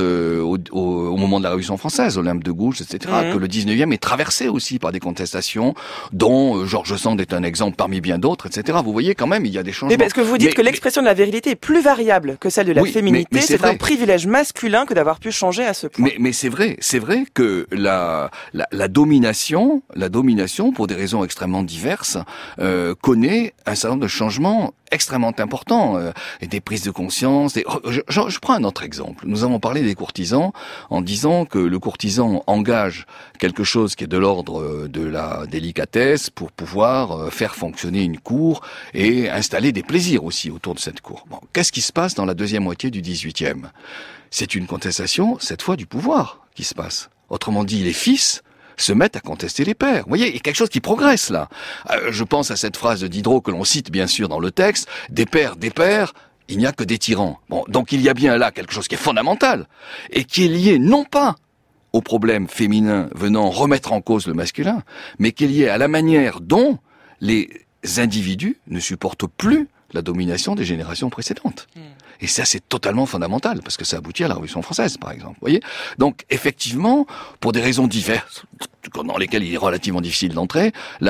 au moment de la Révolution française, Olympe de Gouges, etc. Que le 19e est traversé aussi par des contestations dont Georges Sand est un exemple parmi bien d'autres, etc. Vous voyez quand même, il y a des changements. Mais parce que vous dites que l'expression de la virilité est plus variable que celle de la féminité, mais c'est un privilège masculin que d'avoir pu changer à ce point. Mais c'est vrai que la domination, pour des raisons extrêmement diverses, connaît un certain nombre de changements extrêmement importants, et des prises de conscience. Je prends un autre exemple. Nous avons parlé des courtisans en disant que le courtisan engage quelque chose qui est de l'ordre de la délicatesse pour pouvoir faire fonctionner une cour et installer des plaisirs aussi autour de cette cour. Bon, qu'est-ce qui se passe dans la deuxième moitié du XVIIIe? C'est une contestation, cette fois, du pouvoir qui se passe. Autrement dit, les fils se mettent à contester les pères. Vous voyez, il y a quelque chose qui progresse là. Je pense à cette phrase de Diderot que l'on cite bien sûr dans le texte, des pères, il n'y a que des tyrans. Bon, donc il y a bien là quelque chose qui est fondamental et qui est lié non pas au problème féminin venant remettre en cause le masculin, mais qui est lié à la manière dont les individus ne supportent plus la domination des générations précédentes. Et ça, c'est totalement fondamental, parce que ça aboutit à la Révolution française, par exemple. Vous voyez ? Donc, effectivement, pour des raisons diverses, dans lesquelles il est relativement difficile d'entrer,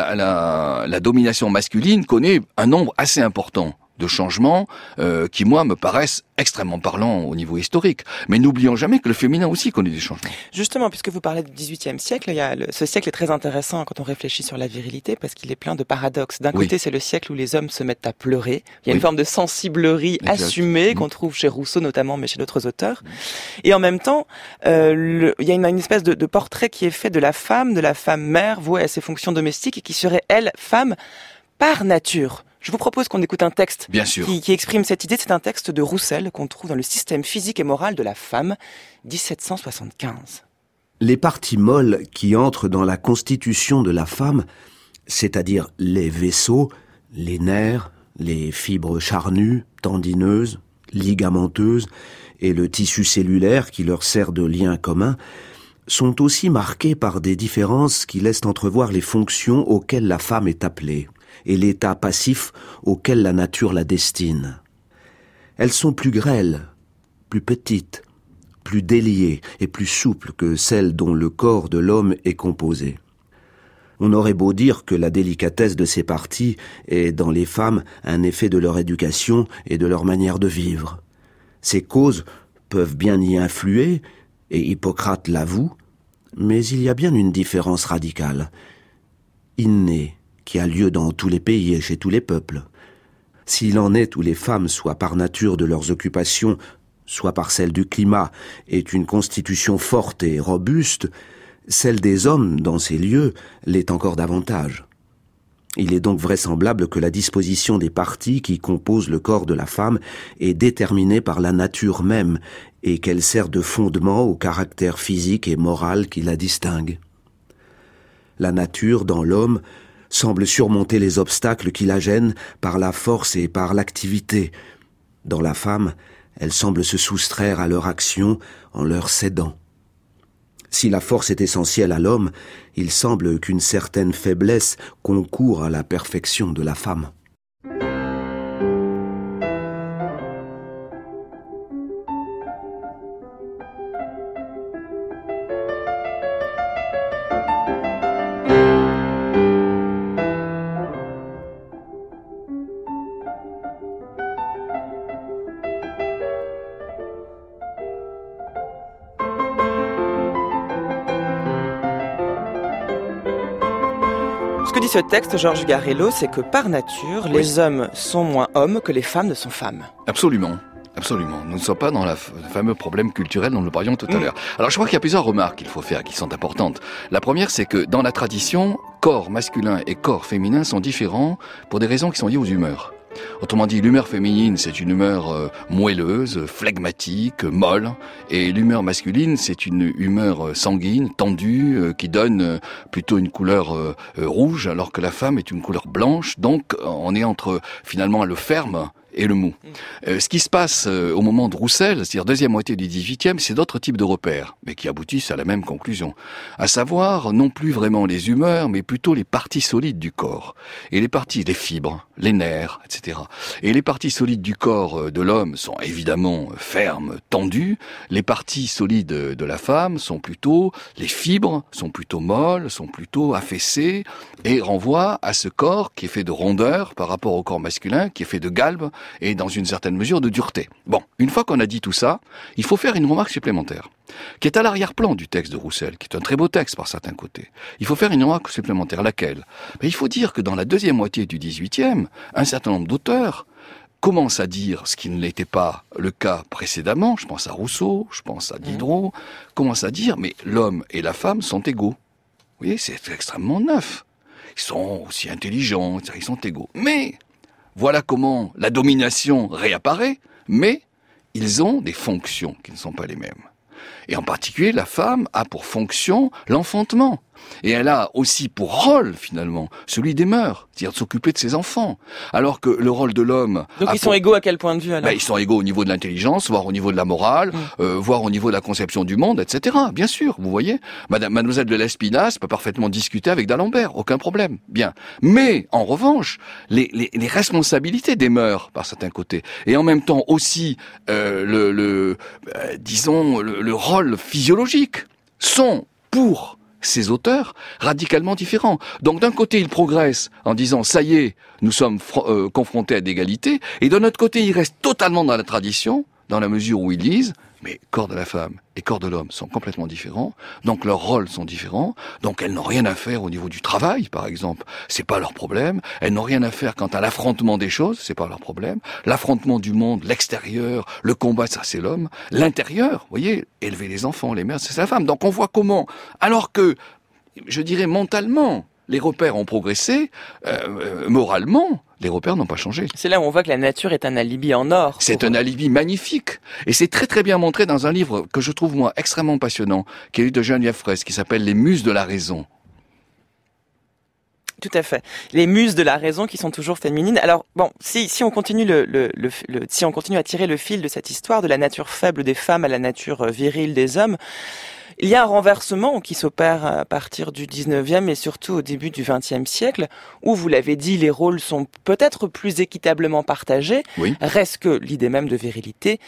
la domination masculine connaît un nombre assez important de changements qui, moi, me paraissent extrêmement parlants au niveau historique. Mais n'oublions jamais que le féminin aussi connaît des changements. Justement, puisque vous parlez du XVIIIe siècle, ce siècle est très intéressant quand on réfléchit sur la virilité, parce qu'il est plein de paradoxes. D'un côté, c'est le siècle où les hommes se mettent à pleurer. Il y a une forme de sensiblerie assumée qu'on trouve chez Rousseau notamment, mais chez d'autres auteurs. Et en même temps, il y a une espèce de portrait qui est fait de la femme mère vouée à ses fonctions domestiques et qui serait, elle, femme par nature. Je vous propose qu'on écoute un texte qui exprime cette idée. C'est un texte de Roussel qu'on trouve dans le Système physique et moral de la femme, 1775. Les parties molles qui entrent dans la constitution de la femme, c'est-à-dire les vaisseaux, les nerfs, les fibres charnues, tendineuses, ligamenteuses et le tissu cellulaire qui leur sert de lien commun, sont aussi marquées par des différences qui laissent entrevoir les fonctions auxquelles la femme est appelée et l'état passif auquel la nature la destine. Elles sont plus grêles, plus petites, plus déliées et plus souples que celles dont le corps de l'homme est composé. On aurait beau dire que la délicatesse de ces parties est dans les femmes un effet de leur éducation et de leur manière de vivre. Ces causes peuvent bien y influer, et Hippocrate l'avoue, mais il y a bien une différence radicale. inné, qui a lieu dans tous les pays et chez tous les peuples. S'il en est où les femmes, soit par nature de leurs occupations, soit par celle du climat, est une constitution forte et robuste, celle des hommes, dans ces lieux, l'est encore davantage. Il est donc vraisemblable que la disposition des parties qui composent le corps de la femme est déterminée par la nature même et qu'elle sert de fondement au caractère physique et moral qui la distingue. La nature, dans l'homme, semble surmonter les obstacles qui la gênent par la force et par l'activité. Dans la femme, elle semble se soustraire à leur action en leur cédant. Si la force est essentielle à l'homme, il semble qu'une certaine faiblesse concourt à la perfection de la femme. Ce que dit ce texte, Georges Garello, c'est que par nature, les hommes sont moins hommes que les femmes ne sont femmes. Absolument. Absolument. Nous ne sommes pas dans le fameux problème culturel dont nous parlions tout à l'heure. Alors je crois qu'il y a plusieurs remarques qu'il faut faire qui sont importantes. La première, c'est que dans la tradition, corps masculin et corps féminin sont différents pour des raisons qui sont liées aux humeurs. Autrement dit, l'humeur féminine, c'est une humeur moelleuse, flegmatique, molle, et l'humeur masculine, c'est une humeur sanguine, tendue, qui donne plutôt une couleur rouge, alors que la femme est une couleur blanche. Donc, on est entre, finalement, le ferme et le mou. Ce qui se passe au moment de Roussel, c'est-à-dire deuxième moitié du XVIIIe, c'est d'autres types de repères, mais qui aboutissent à la même conclusion. À savoir, non plus vraiment les humeurs, mais plutôt les parties solides du corps. Et les parties, les fibres, les nerfs, etc. Et les parties solides du corps de l'homme sont évidemment fermes, tendues. Les parties solides de la femme sont plutôt, les fibres sont plutôt molles, sont plutôt affaissées, et renvoient à ce corps qui est fait de rondeur par rapport au corps masculin, qui est fait de galbe, et dans une certaine mesure de dureté. Bon, une fois qu'on a dit tout ça, il faut faire une remarque supplémentaire, qui est à l'arrière-plan du texte de Roussel, qui est un très beau texte par certains côtés. Il faut faire une remarque supplémentaire, laquelle ? Il faut dire que dans la deuxième moitié du XVIIIe, un certain nombre d'auteurs commencent à dire ce qui ne l'était pas le cas précédemment, je pense à Rousseau, je pense à Diderot, commencent à dire, mais l'homme et la femme sont égaux. Vous voyez, c'est extrêmement neuf. Ils sont aussi intelligents, ils sont égaux. Mais voilà comment la domination réapparaît, mais ils ont des fonctions qui ne sont pas les mêmes. Et en particulier, la femme a pour fonction l'enfantement. Et elle a aussi pour rôle, finalement, celui des mœurs, c'est-à-dire de s'occuper de ses enfants. Alors que le rôle de l'homme... Donc ils sont égaux à quel point de vue, alors ? Ils sont égaux au niveau de l'intelligence, voire au niveau de la morale, voire au niveau de la conception du monde, etc. Bien sûr, vous voyez. Mademoiselle de Lespinasse peut parfaitement discuter avec d'Alembert, aucun problème. Bien. Mais, en revanche, les responsabilités des mœurs, par certains côtés, et en même temps aussi, disons, le rôle physiologique, sont, pour ces auteurs, radicalement différents. Donc d'un côté, ils progressent en disant « ça y est, nous sommes confrontés à l'égalité », et d'un autre côté, ils restent totalement dans la tradition, dans la mesure où ils disent « mais corps de la femme et corps de l'homme sont complètement différents, donc leurs rôles sont différents, donc elles n'ont rien à faire au niveau du travail, par exemple, c'est pas leur problème, elles n'ont rien à faire quant à l'affrontement des choses, c'est pas leur problème, l'affrontement du monde, l'extérieur, le combat, ça c'est l'homme, l'intérieur, vous voyez, élever les enfants, les mères, c'est la femme. Donc on voit comment, alors que, je dirais mentalement, les repères ont progressé, moralement, les repères n'ont pas changé. C'est là où on voit que la nature est un alibi en or. C'est un alibi magnifique. Et c'est très très bien montré dans un livre que je trouve moi extrêmement passionnant, qui est lu de Geneviève Fraisse, qui s'appelle « Les Muses de la raison ». Tout à fait. Les muses de la raison qui sont toujours féminines. Alors bon, si on continue si on continue à tirer le fil de cette histoire de la nature faible des femmes à la nature virile des hommes, il y a un renversement qui s'opère à partir du 19e et surtout au début du 20e siècle, où, vous l'avez dit, les rôles sont peut-être plus équitablement partagés. Oui. Reste que l'idée même de virilité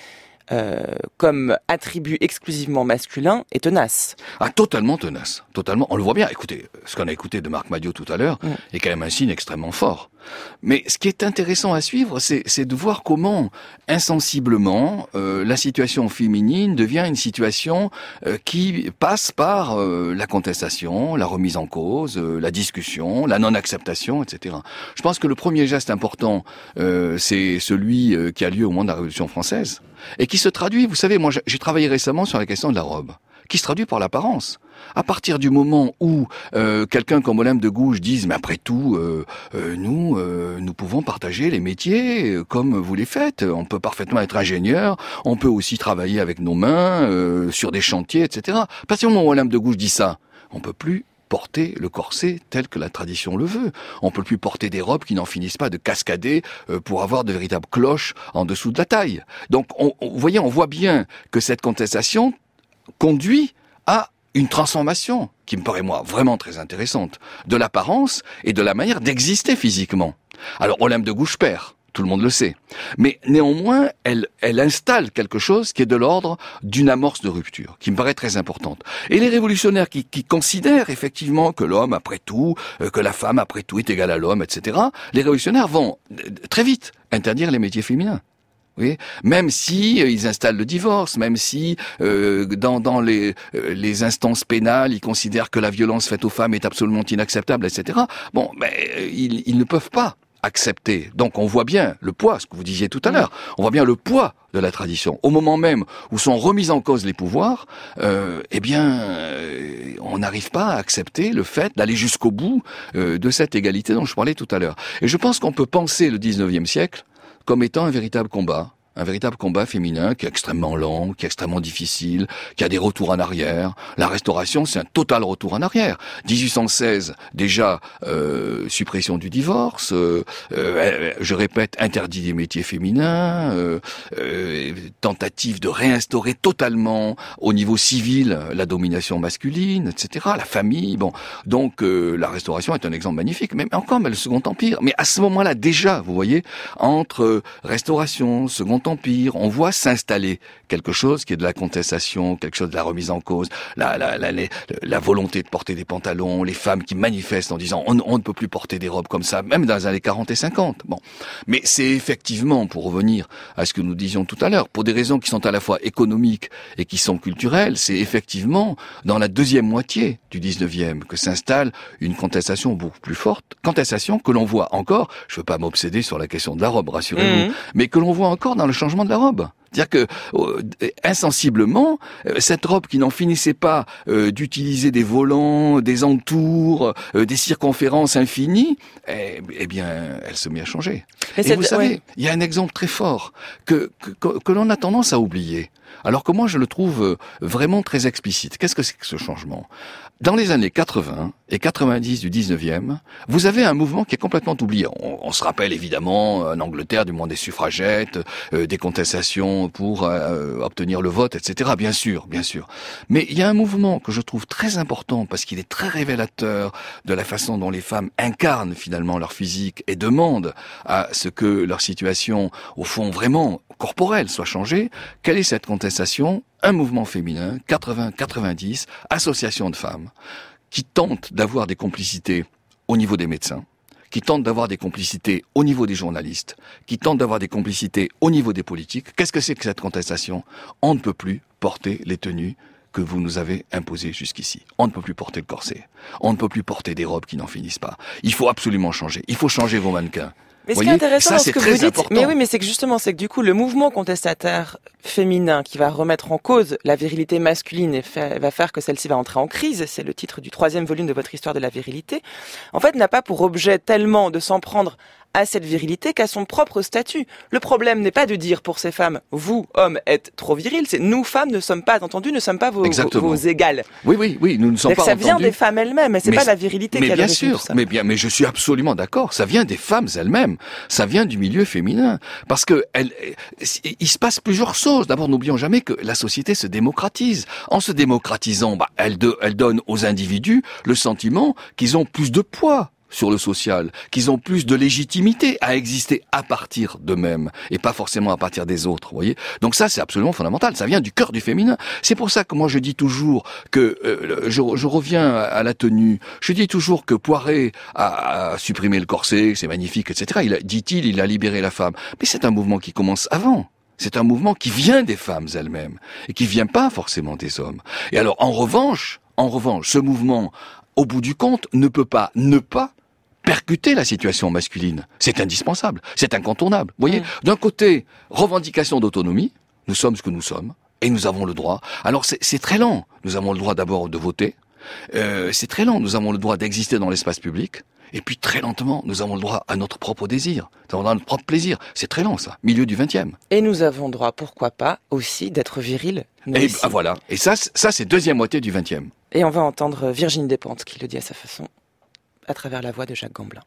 comme attribut exclusivement masculin est tenace. Ah, totalement tenace. Totalement. On le voit bien. Écoutez, ce qu'on a écouté de Marc Madiot tout à l'heure est quand même un signe extrêmement fort. Mais ce qui est intéressant à suivre, c'est de voir comment, insensiblement, la situation féminine devient une situation qui passe par la contestation, la remise en cause, la discussion, la non-acceptation, etc. Je pense que le premier geste important, c'est celui qui a lieu au moment de la Révolution française, et qui se traduit, vous savez, moi j'ai travaillé récemment sur la question de la robe, qui se traduit par l'apparence. À partir du moment où quelqu'un comme Olympe de Gouges dise, mais après tout, nous pouvons partager les métiers comme vous les faites. On peut parfaitement être ingénieur, on peut aussi travailler avec nos mains sur des chantiers, etc. À partir du moment où Olympe de Gouges dit ça, on peut plus porter le corset tel que la tradition le veut. On peut plus porter des robes qui n'en finissent pas de cascader pour avoir de véritables cloches en dessous de la taille. Donc, vous voyez, on voit bien que cette contestation conduit à une transformation qui me paraît, moi, vraiment très intéressante, de l'apparence et de la manière d'exister physiquement. Alors, Olympe de Gouges perd, tout le monde le sait. Mais néanmoins, elle installe quelque chose qui est de l'ordre d'une amorce de rupture, qui me paraît très importante. Et les révolutionnaires qui considèrent effectivement que l'homme, après tout, que la femme, après tout, est égale à l'homme, etc., les révolutionnaires vont très vite interdire les métiers féminins. Oui, même si ils installent le divorce, même si dans les instances pénales, ils considèrent que la violence faite aux femmes est absolument inacceptable, etc. Bon, mais ils ne peuvent pas accepter. Donc on voit bien le poids, ce que vous disiez tout à l'heure, on voit bien le poids de la tradition. Au moment même où sont remis en cause les pouvoirs, on n'arrive pas à accepter le fait d'aller jusqu'au bout de cette égalité dont je parlais tout à l'heure. Et je pense qu'on peut penser le 19e siècle comme étant un véritable combat féminin qui est extrêmement lent, qui est extrêmement difficile, qui a des retours en arrière. La Restauration, c'est un total retour en arrière. 1816, déjà, suppression du divorce, je répète, interdit des métiers féminins, tentative de réinstaurer totalement au niveau civil la domination masculine, etc., la famille, bon. Donc, la Restauration est un exemple magnifique, mais encore, le Second Empire. Mais à ce moment-là, déjà, vous voyez, entre Restauration, Second Empire, on voit s'installer quelque chose qui est de la contestation, quelque chose de la remise en cause, la volonté de porter des pantalons, les femmes qui manifestent en disant on ne peut plus porter des robes comme ça, même dans les années 40 et 50. Bon. Mais c'est effectivement, pour revenir à ce que nous disions tout à l'heure, pour des raisons qui sont à la fois économiques et qui sont culturelles, c'est effectivement dans la deuxième moitié du 19e que s'installe une contestation beaucoup plus forte, contestation que l'on voit encore, je ne veux pas m'obséder sur la question de la robe, rassurez-vous, mais que l'on voit encore dans le changement de la robe. C'est-à-dire que, insensiblement, cette robe qui n'en finissait pas d'utiliser des volants, des entours, des circonférences infinies, eh bien, elle se met à changer. Et vous savez, il y a un exemple très fort que l'on a tendance à oublier. Alors que moi, je le trouve vraiment très explicite. Qu'est-ce que c'est que ce changement ? Dans les années 80 et 90 du 19e, vous avez un mouvement qui est complètement oublié. On se rappelle évidemment en Angleterre du mouvement des suffragettes, des contestations pour obtenir le vote, etc. Bien sûr. Mais il y a un mouvement que je trouve très important parce qu'il est très révélateur de la façon dont les femmes incarnent finalement leur physique et demandent à ce que leur situation, au fond, vraiment corporelle soit changée. Quelle est cette contestation ? Un mouvement féminin, 80-90, association de femmes, qui tentent d'avoir des complicités au niveau des médecins, qui tentent d'avoir des complicités au niveau des journalistes, qui tentent d'avoir des complicités au niveau des politiques. Qu'est-ce que c'est que cette contestation ? On ne peut plus porter les tenues que vous nous avez imposées jusqu'ici. On ne peut plus porter le corset. On ne peut plus porter des robes qui n'en finissent pas. Il faut absolument changer. Il faut changer vos mannequins. Mais ce qui est intéressant dans ce que vous dites, mais oui, mais c'est que justement, c'est que du coup, le mouvement contestataire féminin qui va remettre en cause la virilité masculine et va faire que celle-ci va entrer en crise, c'est le titre du 3e volume de votre histoire de la virilité, en fait, n'a pas pour objet tellement de s'en prendre à cette virilité qu'à son propre statut. Le problème n'est pas de dire pour ces femmes, vous, hommes, êtes trop virils, c'est nous, femmes, ne sommes pas entendus, ne sommes pas vos égales. Oui, nous ne sommes pas entendus. Ça vient des femmes elles-mêmes, mais c'est pas la virilité qui a bien sûr, ça. Mais je suis absolument d'accord, ça vient des femmes elles-mêmes, ça vient du milieu féminin, parce que il se passe plusieurs choses. D'abord, n'oublions jamais que la société se démocratise. En se démocratisant, elle donne aux individus le sentiment qu'ils ont plus de poids sur le social, qu'ils ont plus de légitimité à exister à partir d'eux-mêmes et pas forcément à partir des autres, vous voyez. Donc ça, c'est absolument fondamental. Ça vient du cœur du féminin. C'est pour ça que moi je dis toujours que je reviens à la tenue. Je dis toujours que Poiret a supprimé le corset, c'est magnifique, etc. Il a libéré la femme. Mais c'est un mouvement qui commence avant. C'est un mouvement qui vient des femmes elles-mêmes et qui vient pas forcément des hommes. Et alors, en revanche, ce mouvement, au bout du compte, ne peut pas ne pas percuter la situation masculine. C'est indispensable, c'est incontournable. Vous voyez, d'un côté, revendication d'autonomie, nous sommes ce que nous sommes, et nous avons le droit. Alors c'est très lent. Nous avons le droit d'abord de voter, c'est très lent. Nous avons le droit d'exister dans l'espace public, et puis très lentement, nous avons le droit à notre propre désir, à notre propre plaisir. C'est très lent ça, milieu du 20e. Et nous avons droit, pourquoi pas, aussi d'être viril. Et voilà, et ça c'est deuxième moitié du 20e. Et on va entendre Virginie Despentes qui le dit à sa façon, à travers la voix de Jacques Gamblin.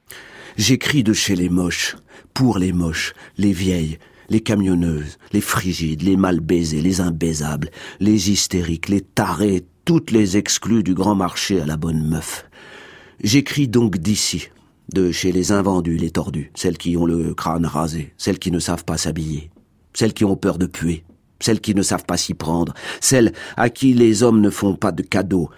J'écris de chez les moches, pour les moches, les vieilles, les camionneuses, les frigides, les mal baisées, les imbaisables, les hystériques, les tarés, toutes les exclues du grand marché à la bonne meuf. J'écris donc d'ici, de chez les invendus, les tordus, celles qui ont le crâne rasé, celles qui ne savent pas s'habiller, celles qui ont peur de puer, celles qui ne savent pas s'y prendre, celles à qui les hommes ne font pas de cadeaux,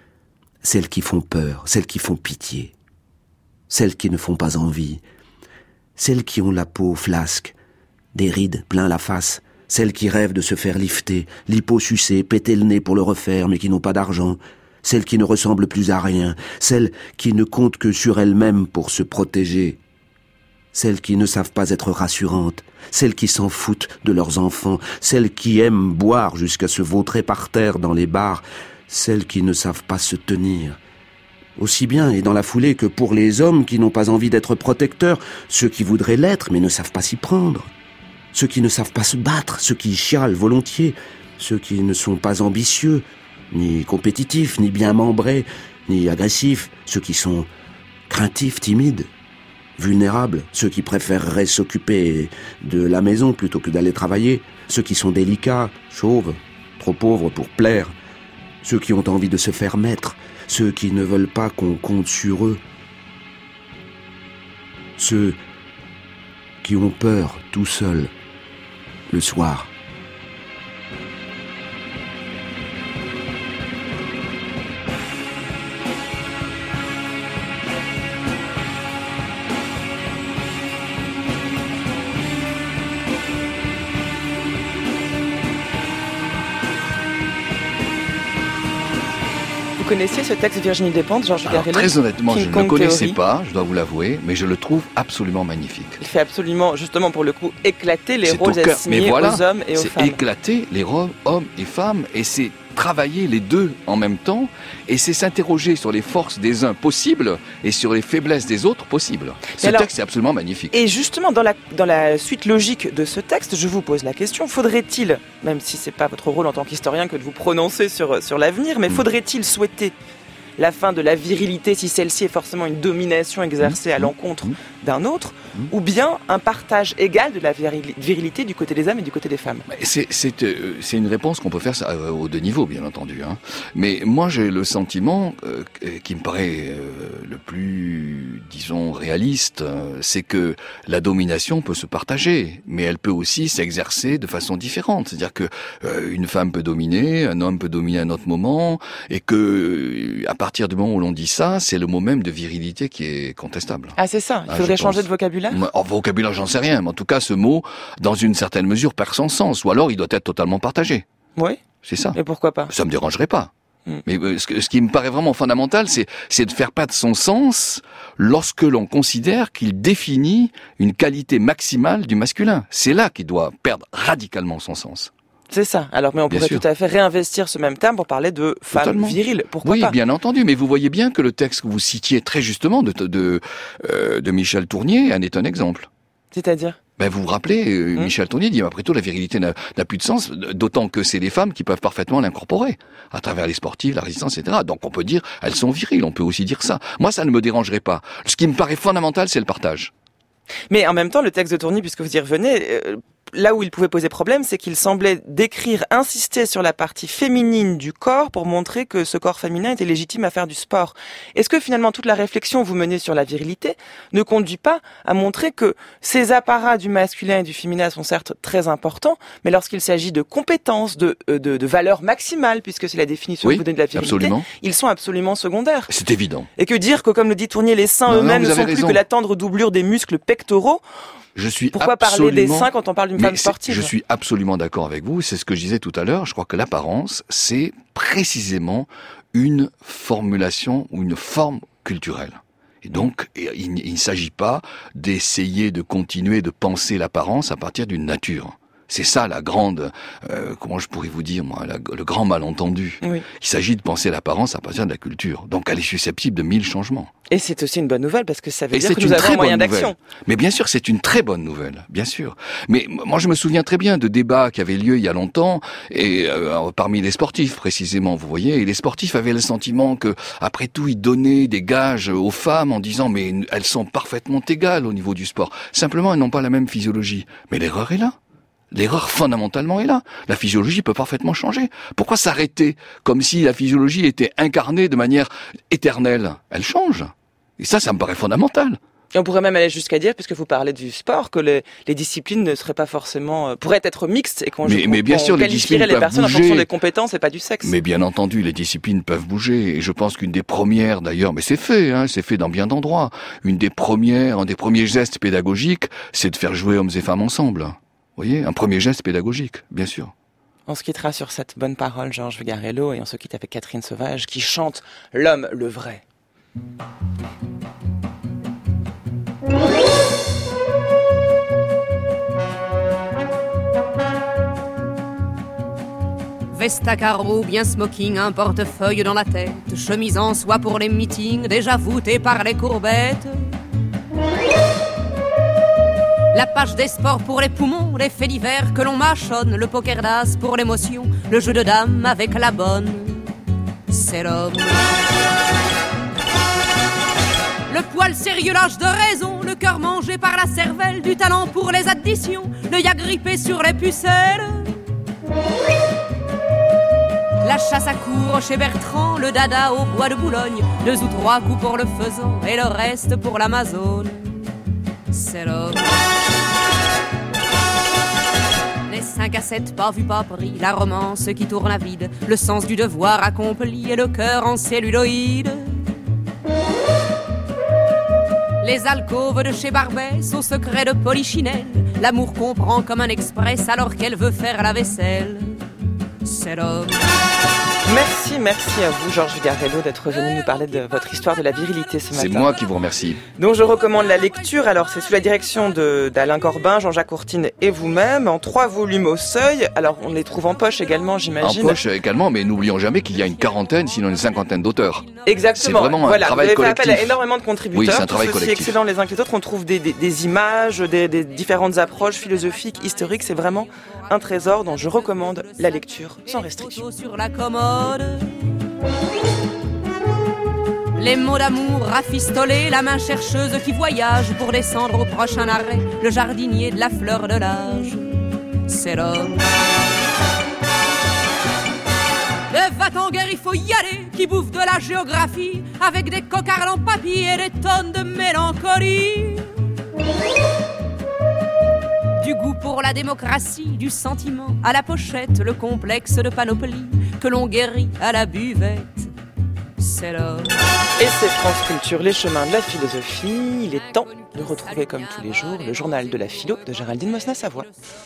celles qui font peur, celles qui font pitié, celles qui ne font pas envie, celles qui ont la peau flasque, des rides plein la face, celles qui rêvent de se faire lifter, liposucer, péter le nez pour le refaire mais qui n'ont pas d'argent, celles qui ne ressemblent plus à rien, celles qui ne comptent que sur elles-mêmes pour se protéger, celles qui ne savent pas être rassurantes, celles qui s'en foutent de leurs enfants, celles qui aiment boire jusqu'à se vautrer par terre dans les bars, celles qui ne savent pas se tenir. Aussi bien, et dans la foulée, que pour les hommes qui n'ont pas envie d'être protecteurs, ceux qui voudraient l'être mais ne savent pas s'y prendre, ceux qui ne savent pas se battre, ceux qui chialent volontiers, ceux qui ne sont pas ambitieux, ni compétitifs, ni bien membrés, ni agressifs, ceux qui sont craintifs, timides, vulnérables, ceux qui préféreraient s'occuper de la maison plutôt que d'aller travailler, ceux qui sont délicats, chauves, trop pauvres pour plaire, ceux qui ont envie de se faire mettre, ceux qui ne veulent pas qu'on compte sur eux, ceux qui ont peur tout seuls le soir. Vous connaissiez ce texte Virginie Despentes, Georges Garello? Très honnêtement, je ne le connaissais Théorie. pas, je dois vous l'avouer, mais je le trouve absolument magnifique. Il fait absolument, justement pour le coup, éclater les C'est rôles au cœur. assignés Mais voilà, aux hommes et aux c'est femmes. éclater les rôles hommes et femmes, et c'est travailler les deux en même temps, et c'est s'interroger sur les forces des uns possibles et sur les faiblesses des autres possibles. Ce texte est absolument magnifique. Et justement, dans la suite logique de ce texte, je vous pose la question, faudrait-il, même si c'est pas votre rôle en tant qu'historien que de vous prononcer sur l'avenir, mais faudrait-il souhaiter la fin de la virilité si celle-ci est forcément une domination exercée à l'encontre d'un autre, ou bien un partage égal de la virilité du côté des hommes et du côté des femmes? C'est une réponse qu'on peut faire aux deux niveaux, bien entendu. Hein. Mais moi, j'ai le sentiment qui me paraît le plus, disons, réaliste, c'est que la domination peut se partager, mais elle peut aussi s'exercer de façon différente. C'est-à-dire que une femme peut dominer, un homme peut dominer à un autre moment, et que à partir du moment où l'on dit ça, c'est le mot même de virilité qui est contestable. Ah, c'est ça. Il faudrait changer de vocabulaire? En vocabulaire, j'en sais rien. Mais en tout cas, ce mot, dans une certaine mesure, perd son sens. Ou alors, il doit être totalement partagé. Oui. C'est ça. Et pourquoi pas? Ça me dérangerait pas. Mais ce qui me paraît vraiment fondamental, c'est de faire perdre son sens lorsque l'on considère qu'il définit une qualité maximale du masculin. C'est là qu'il doit perdre radicalement son sens. C'est ça. Alors, mais on pourrait tout à fait réinvestir ce même terme pour parler de femme virile. Pourquoi pas? Oui, bien entendu. Mais vous voyez bien que le texte que vous citiez très justement de Michel Tournier en est un exemple. C'est-à-dire? Vous vous rappelez, Michel Tournier dit, après tout, la virilité n'a plus de sens, d'autant que c'est les femmes qui peuvent parfaitement l'incorporer, à travers les sportives, la résistance, etc. Donc on peut dire, elles sont viriles, on peut aussi dire ça. Moi, ça ne me dérangerait pas. Ce qui me paraît fondamental, c'est le partage. Mais en même temps, le texte de Tournier, puisque vous y revenez, là où il pouvait poser problème, c'est qu'il semblait insister sur la partie féminine du corps pour montrer que ce corps féminin était légitime à faire du sport. Est-ce que finalement toute la réflexion que vous menez sur la virilité ne conduit pas à montrer que ces apparats du masculin et du féminin sont certes très importants, mais lorsqu'il s'agit de compétences, de valeurs maximales, puisque c'est la définition que vous donnez de la virilité, absolument. Ils sont absolument secondaires. C'est évident. Et que dire que, comme le dit Tournier, les seins eux-mêmes ne sont plus que la tendre doublure des muscles pectoraux. Pourquoi parler des seins quand on parle d'une femme sportive ? Je suis absolument d'accord avec vous. C'est ce que je disais tout à l'heure. Je crois que l'apparence, c'est précisément une formulation ou une forme culturelle. Et donc, il ne s'agit pas d'essayer de continuer de penser l'apparence à partir d'une nature. C'est ça la grande, comment je pourrais vous dire, moi, le grand malentendu. Oui. Il s'agit de penser l'apparence à partir de la culture. Donc elle est susceptible de 1000 changements. Et c'est aussi une bonne nouvelle parce que ça veut dire que nous avons un moyen d'action. Mais bien sûr, c'est une très bonne nouvelle, bien sûr. Mais moi, je me souviens très bien de débats qui avaient lieu il y a longtemps, et parmi les sportifs précisément, vous voyez, et les sportifs avaient le sentiment que, après tout, ils donnaient des gages aux femmes en disant mais elles sont parfaitement égales au niveau du sport. Simplement, elles n'ont pas la même physiologie. Mais l'erreur est là. L'erreur fondamentalement est là. La physiologie peut parfaitement changer. Pourquoi s'arrêter comme si la physiologie était incarnée de manière éternelle ? Elle change. Et ça me paraît fondamental. Et on pourrait même aller jusqu'à dire, puisque vous parlez du sport, que les disciplines ne seraient pas forcément, pourraient être mixtes et qu'on bien sûr, qualifierait les personnes en fonction des compétences et pas du sexe. Mais bien entendu, les disciplines peuvent bouger. Et je pense qu'une des premières, d'ailleurs, mais c'est fait dans bien d'endroits. Un des premiers gestes pédagogiques, c'est de faire jouer hommes et femmes ensemble. Vous voyez, un premier geste pédagogique, bien sûr. On se quittera sur cette bonne parole, Georges Vigarello, et on se quitte avec Catherine Sauvage qui chante « L'homme, le vrai ». Veste à carreaux, bien smoking, un portefeuille dans la tête, chemise en soie pour les meetings, déjà voûtée par les courbettes. La page des sports pour les poumons, les faits divers que l'on mâchonne, le poker d'as pour l'émotion, le jeu de dames avec la bonne. C'est l'homme. Le poil sérieux, l'âge de raison, le cœur mangé par la cervelle, du talent pour les additions, l'œil agrippé sur les pucelles. La chasse à court chez Bertrand, le dada au bois de Boulogne, 2 ou 3 coups pour le faisan et le reste pour l'Amazone. C'est l'homme. Les 5 à 7 pas vus pas pris, la romance qui tourne à vide, le sens du devoir accompli et le cœur en celluloïde. Les alcôves de chez Barbès au secret de Polichinelle, l'amour comprend comme un express alors qu'elle veut faire la vaisselle. C'est l'homme. Merci à vous, Georges Vigarello, d'être venu nous parler de votre histoire de la virilité ce matin. C'est moi qui vous remercie. Donc je recommande la lecture. Alors c'est sous la direction d'Alain Corbin, Jean-Jacques Courtine et vous-même, en 3 volumes au seuil. Alors on les trouve en poche également, j'imagine. En poche également, mais n'oublions jamais qu'il y a une quarantaine, sinon une cinquantaine d'auteurs. Exactement. C'est vraiment un travail collectif. Vous avez fait appel à énormément de contributeurs. Oui, c'est un travail collectif. Tous aussi excellents les uns que les autres. On trouve des images, des différentes approches philosophiques, historiques. C'est vraiment un trésor dont je recommande la lecture sans restriction. Sur la commode. Les mots d'amour rafistolés, la main chercheuse qui voyage pour descendre au prochain arrêt, le jardinier de la fleur de l'âge, c'est l'homme. Le va-t-en guerre, il faut y aller, qui bouffe de la géographie, avec des cocards en papier et des tonnes de mélancolie. Du goût pour la démocratie, du sentiment à la pochette, le complexe de panoplie que l'on guérit à la buvette. C'est l'homme. Et c'est France Culture, les chemins de la philosophie. Il est temps de retrouver comme tous les jours le journal de la philo de Géraldine Mosna-Savoie.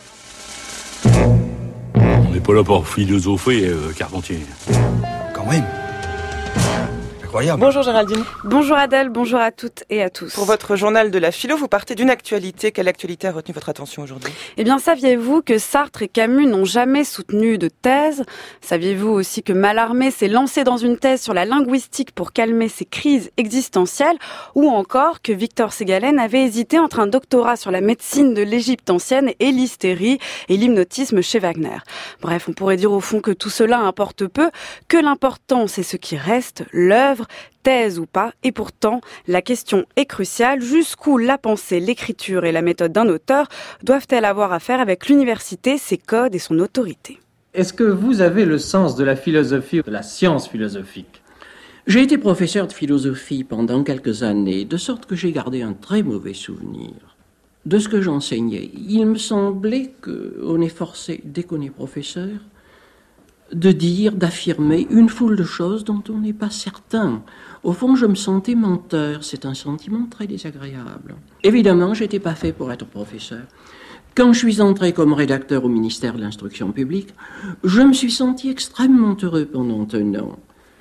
On n'est pas là pour philosopher, Carpentier. Quand même. Incroyable. Bonjour Géraldine. Bonjour Adèle, bonjour à toutes et à tous. Pour votre journal de la philo, vous partez d'une actualité. Quelle actualité a retenu votre attention aujourd'hui ? Eh bien, saviez-vous que Sartre et Camus n'ont jamais soutenu de thèse ? Saviez-vous aussi que Mallarmé s'est lancé dans une thèse sur la linguistique pour calmer ses crises existentielles ? Ou encore que Victor Ségalen avait hésité entre un doctorat sur la médecine de l'Égypte ancienne et l'hystérie et l'hypnotisme chez Wagner. Bref, on pourrait dire au fond que tout cela importe peu, que l'important c'est ce qui reste, l'œuvre livre, thèse ou pas, et pourtant, la question est cruciale, jusqu'où la pensée, l'écriture et la méthode d'un auteur doivent-elles avoir à faire avec l'université, ses codes et son autorité ? Est-ce que vous avez le sens de la philosophie, de la science philosophique ? J'ai été professeur de philosophie pendant quelques années, de sorte que j'ai gardé un très mauvais souvenir de ce que j'enseignais. Il me semblait qu'on est forcé, dès qu'on est professeur, de dire, d'affirmer une foule de choses dont on n'est pas certain. Au fond, je me sentais menteur. C'est un sentiment très désagréable. Évidemment, je n'étais pas fait pour être professeur. Quand je suis entré comme rédacteur au ministère de l'Instruction publique, je me suis senti extrêmement heureux pendant un an.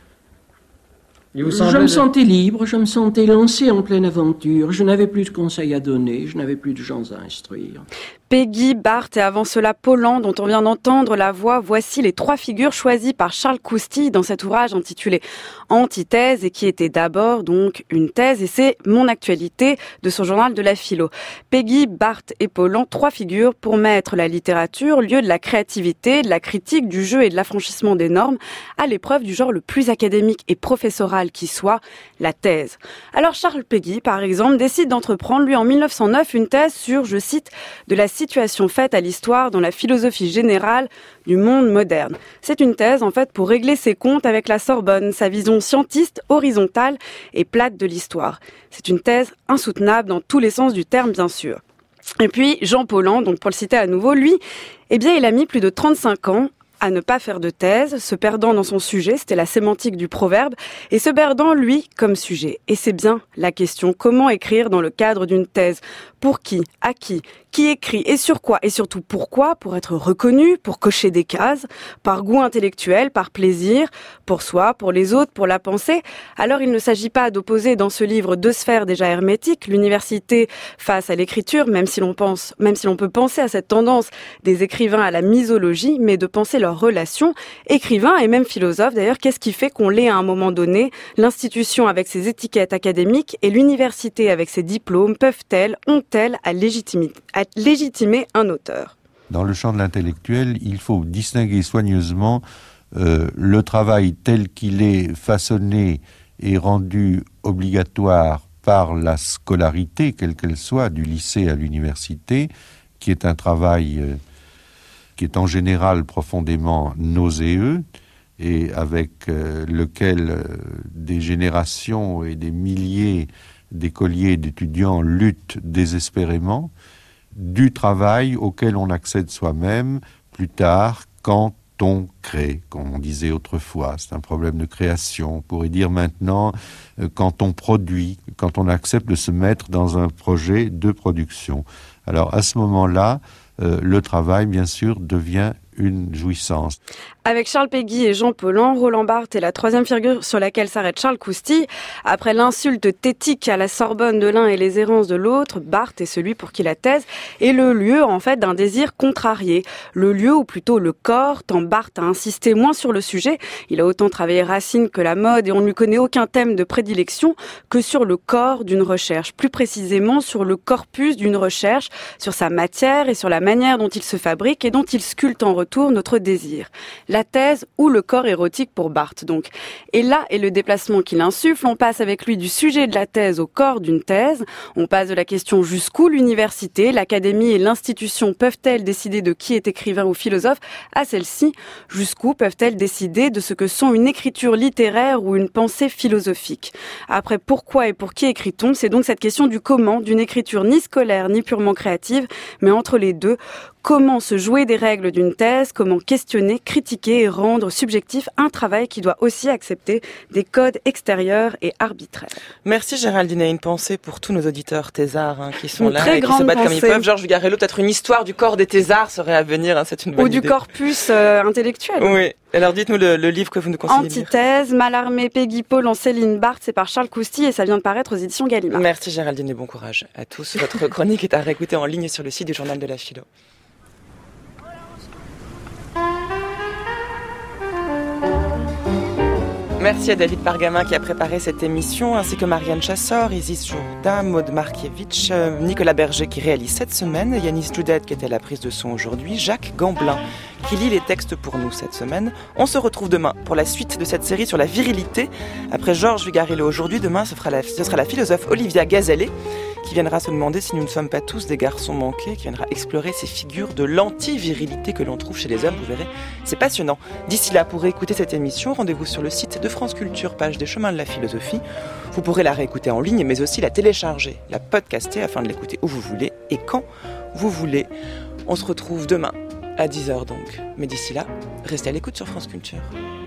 Je me sentais libre, je me sentais lancé en pleine aventure, je n'avais plus de conseils à donner, je n'avais plus de gens à instruire. Peggy, Barthes et avant cela Paulan, dont on vient d'entendre la voix, voici les 3 figures choisies par Charles Cousty dans cet ouvrage intitulé Antithèse et qui était d'abord donc une thèse et c'est Mon actualité de son journal de la philo. Peggy, Barthes et Paulan, 3 figures pour mettre la littérature, lieu de la créativité, de la critique, du jeu et de l'affranchissement des normes, à l'épreuve du genre le plus académique et professoral qui soit, la thèse. Alors Charles Peggy, par exemple, décide d'entreprendre, lui en 1909, une thèse sur, je cite, de la situation faite à l'histoire dans la philosophie générale du monde moderne. C'est une thèse, en fait, pour régler ses comptes avec la Sorbonne, sa vision scientiste, horizontale et plate de l'histoire. C'est une thèse insoutenable dans tous les sens du terme, bien sûr. Et puis, Jean Paulan, donc pour le citer à nouveau, lui, eh bien, il a mis plus de 35 ans à ne pas faire de thèse, se perdant dans son sujet, c'était la sémantique du proverbe, et se perdant, lui, comme sujet. Et c'est bien la question, comment écrire dans le cadre d'une thèse ? Pour qui ? À qui écrit et sur quoi ? Et surtout pourquoi ? Pour être reconnu, pour cocher des cases, par goût intellectuel, par plaisir, pour soi, pour les autres, pour la pensée. Alors il ne s'agit pas d'opposer dans ce livre 2 sphères déjà hermétiques, l'université face à l'écriture, même si l'on peut penser à cette tendance des écrivains à la misologie, mais de penser leur relation, écrivains et même philosophes d'ailleurs, qu'est-ce qui fait qu'on l'est à un moment donné ? L'institution avec ses étiquettes académiques et l'université avec ses diplômes peuvent-elles, ont-elles à légitimer un auteur ? Dans le champ de l'intellectuel, il faut distinguer soigneusement le travail tel qu'il est façonné et rendu obligatoire par la scolarité, quelle qu'elle soit, du lycée à l'université, qui est un travail qui est en général profondément nauséeux et avec lequel des générations et des milliers d'écoliers et d'étudiants luttent désespérément, du travail auquel on accède soi-même plus tard quand on crée, comme on disait autrefois. C'est un problème de création. On pourrait dire maintenant quand on produit, quand on accepte de se mettre dans un projet de production. Alors à ce moment-là, le travail, bien sûr, devient une jouissance. Avec Charles Peggy et Jean Paulan, Roland Barthes est la 3e figure sur laquelle s'arrête Charles Cousty. Après l'insulte thétique à la Sorbonne de l'un et les errances de l'autre, Barthes est celui pour qui la thèse est le lieu, en fait, d'un désir contrarié. Le lieu, ou plutôt le corps, tant Barthes a insisté moins sur le sujet. Il a autant travaillé Racine que la mode et on ne lui connaît aucun thème de prédilection que sur le corps d'une recherche. Plus précisément, sur le corpus d'une recherche, sur sa matière et sur la manière dont il se fabrique et dont il sculpte en retour notre désir. La thèse ou le corps érotique pour Barthes, donc. Et là est le déplacement qu'il insuffle. On passe avec lui du sujet de la thèse au corps d'une thèse. On passe de la question jusqu'où l'université, l'académie et l'institution peuvent-elles décider de qui est écrivain ou philosophe à celle-ci, jusqu'où peuvent-elles décider de ce que sont une écriture littéraire ou une pensée philosophique. Après, pourquoi et pour qui écrit-on ? C'est donc cette question du comment, d'une écriture ni scolaire ni purement créative, mais entre les deux. Comment se jouer des règles d'une thèse, comment questionner, critiquer et rendre subjectif un travail qui doit aussi accepter des codes extérieurs et arbitraires. Merci Géraldine, et une pensée pour tous nos auditeurs thésards qui sont une là et qui se battent comme ils peuvent. Georges Vigarello, peut-être une histoire du corps des thésards serait à venir, c'est une bonne idée. Ou du corpus intellectuel. Oui, alors dites-nous le livre que vous nous conseillez de lire. Antithèse, Mallarmé, Peggy, Paulan, Céline Barthes, c'est par Charles Cousty et ça vient de paraître aux éditions Gallimard. Merci Géraldine et bon courage à tous. Votre chronique est à réécouter en ligne sur le site du Journal de la Philo. Merci à David Pargamin qui a préparé cette émission, ainsi que Marianne Chassor, Isis Jourda, Maud Markiewicz, Nicolas Berger qui réalise cette semaine, Yanis Joudet qui était à la prise de son aujourd'hui, Jacques Gamblin qui lit les textes pour nous cette semaine. On se retrouve demain pour la suite de cette série sur la virilité. Après Georges Vigarillo aujourd'hui, demain ce sera la philosophe Olivia Gazalet qui viendra se demander si nous ne sommes pas tous des garçons manqués, qui viendra explorer ces figures de l'anti-virilité que l'on trouve chez les hommes. Vous verrez, c'est passionnant. D'ici là, pour écouter cette émission, rendez-vous sur le site de France Culture, page des chemins de la philosophie. Vous pourrez la réécouter en ligne, mais aussi la télécharger, la podcaster afin de l'écouter où vous voulez et quand vous voulez. On se retrouve demain à 10h donc. Mais d'ici là, restez à l'écoute sur France Culture.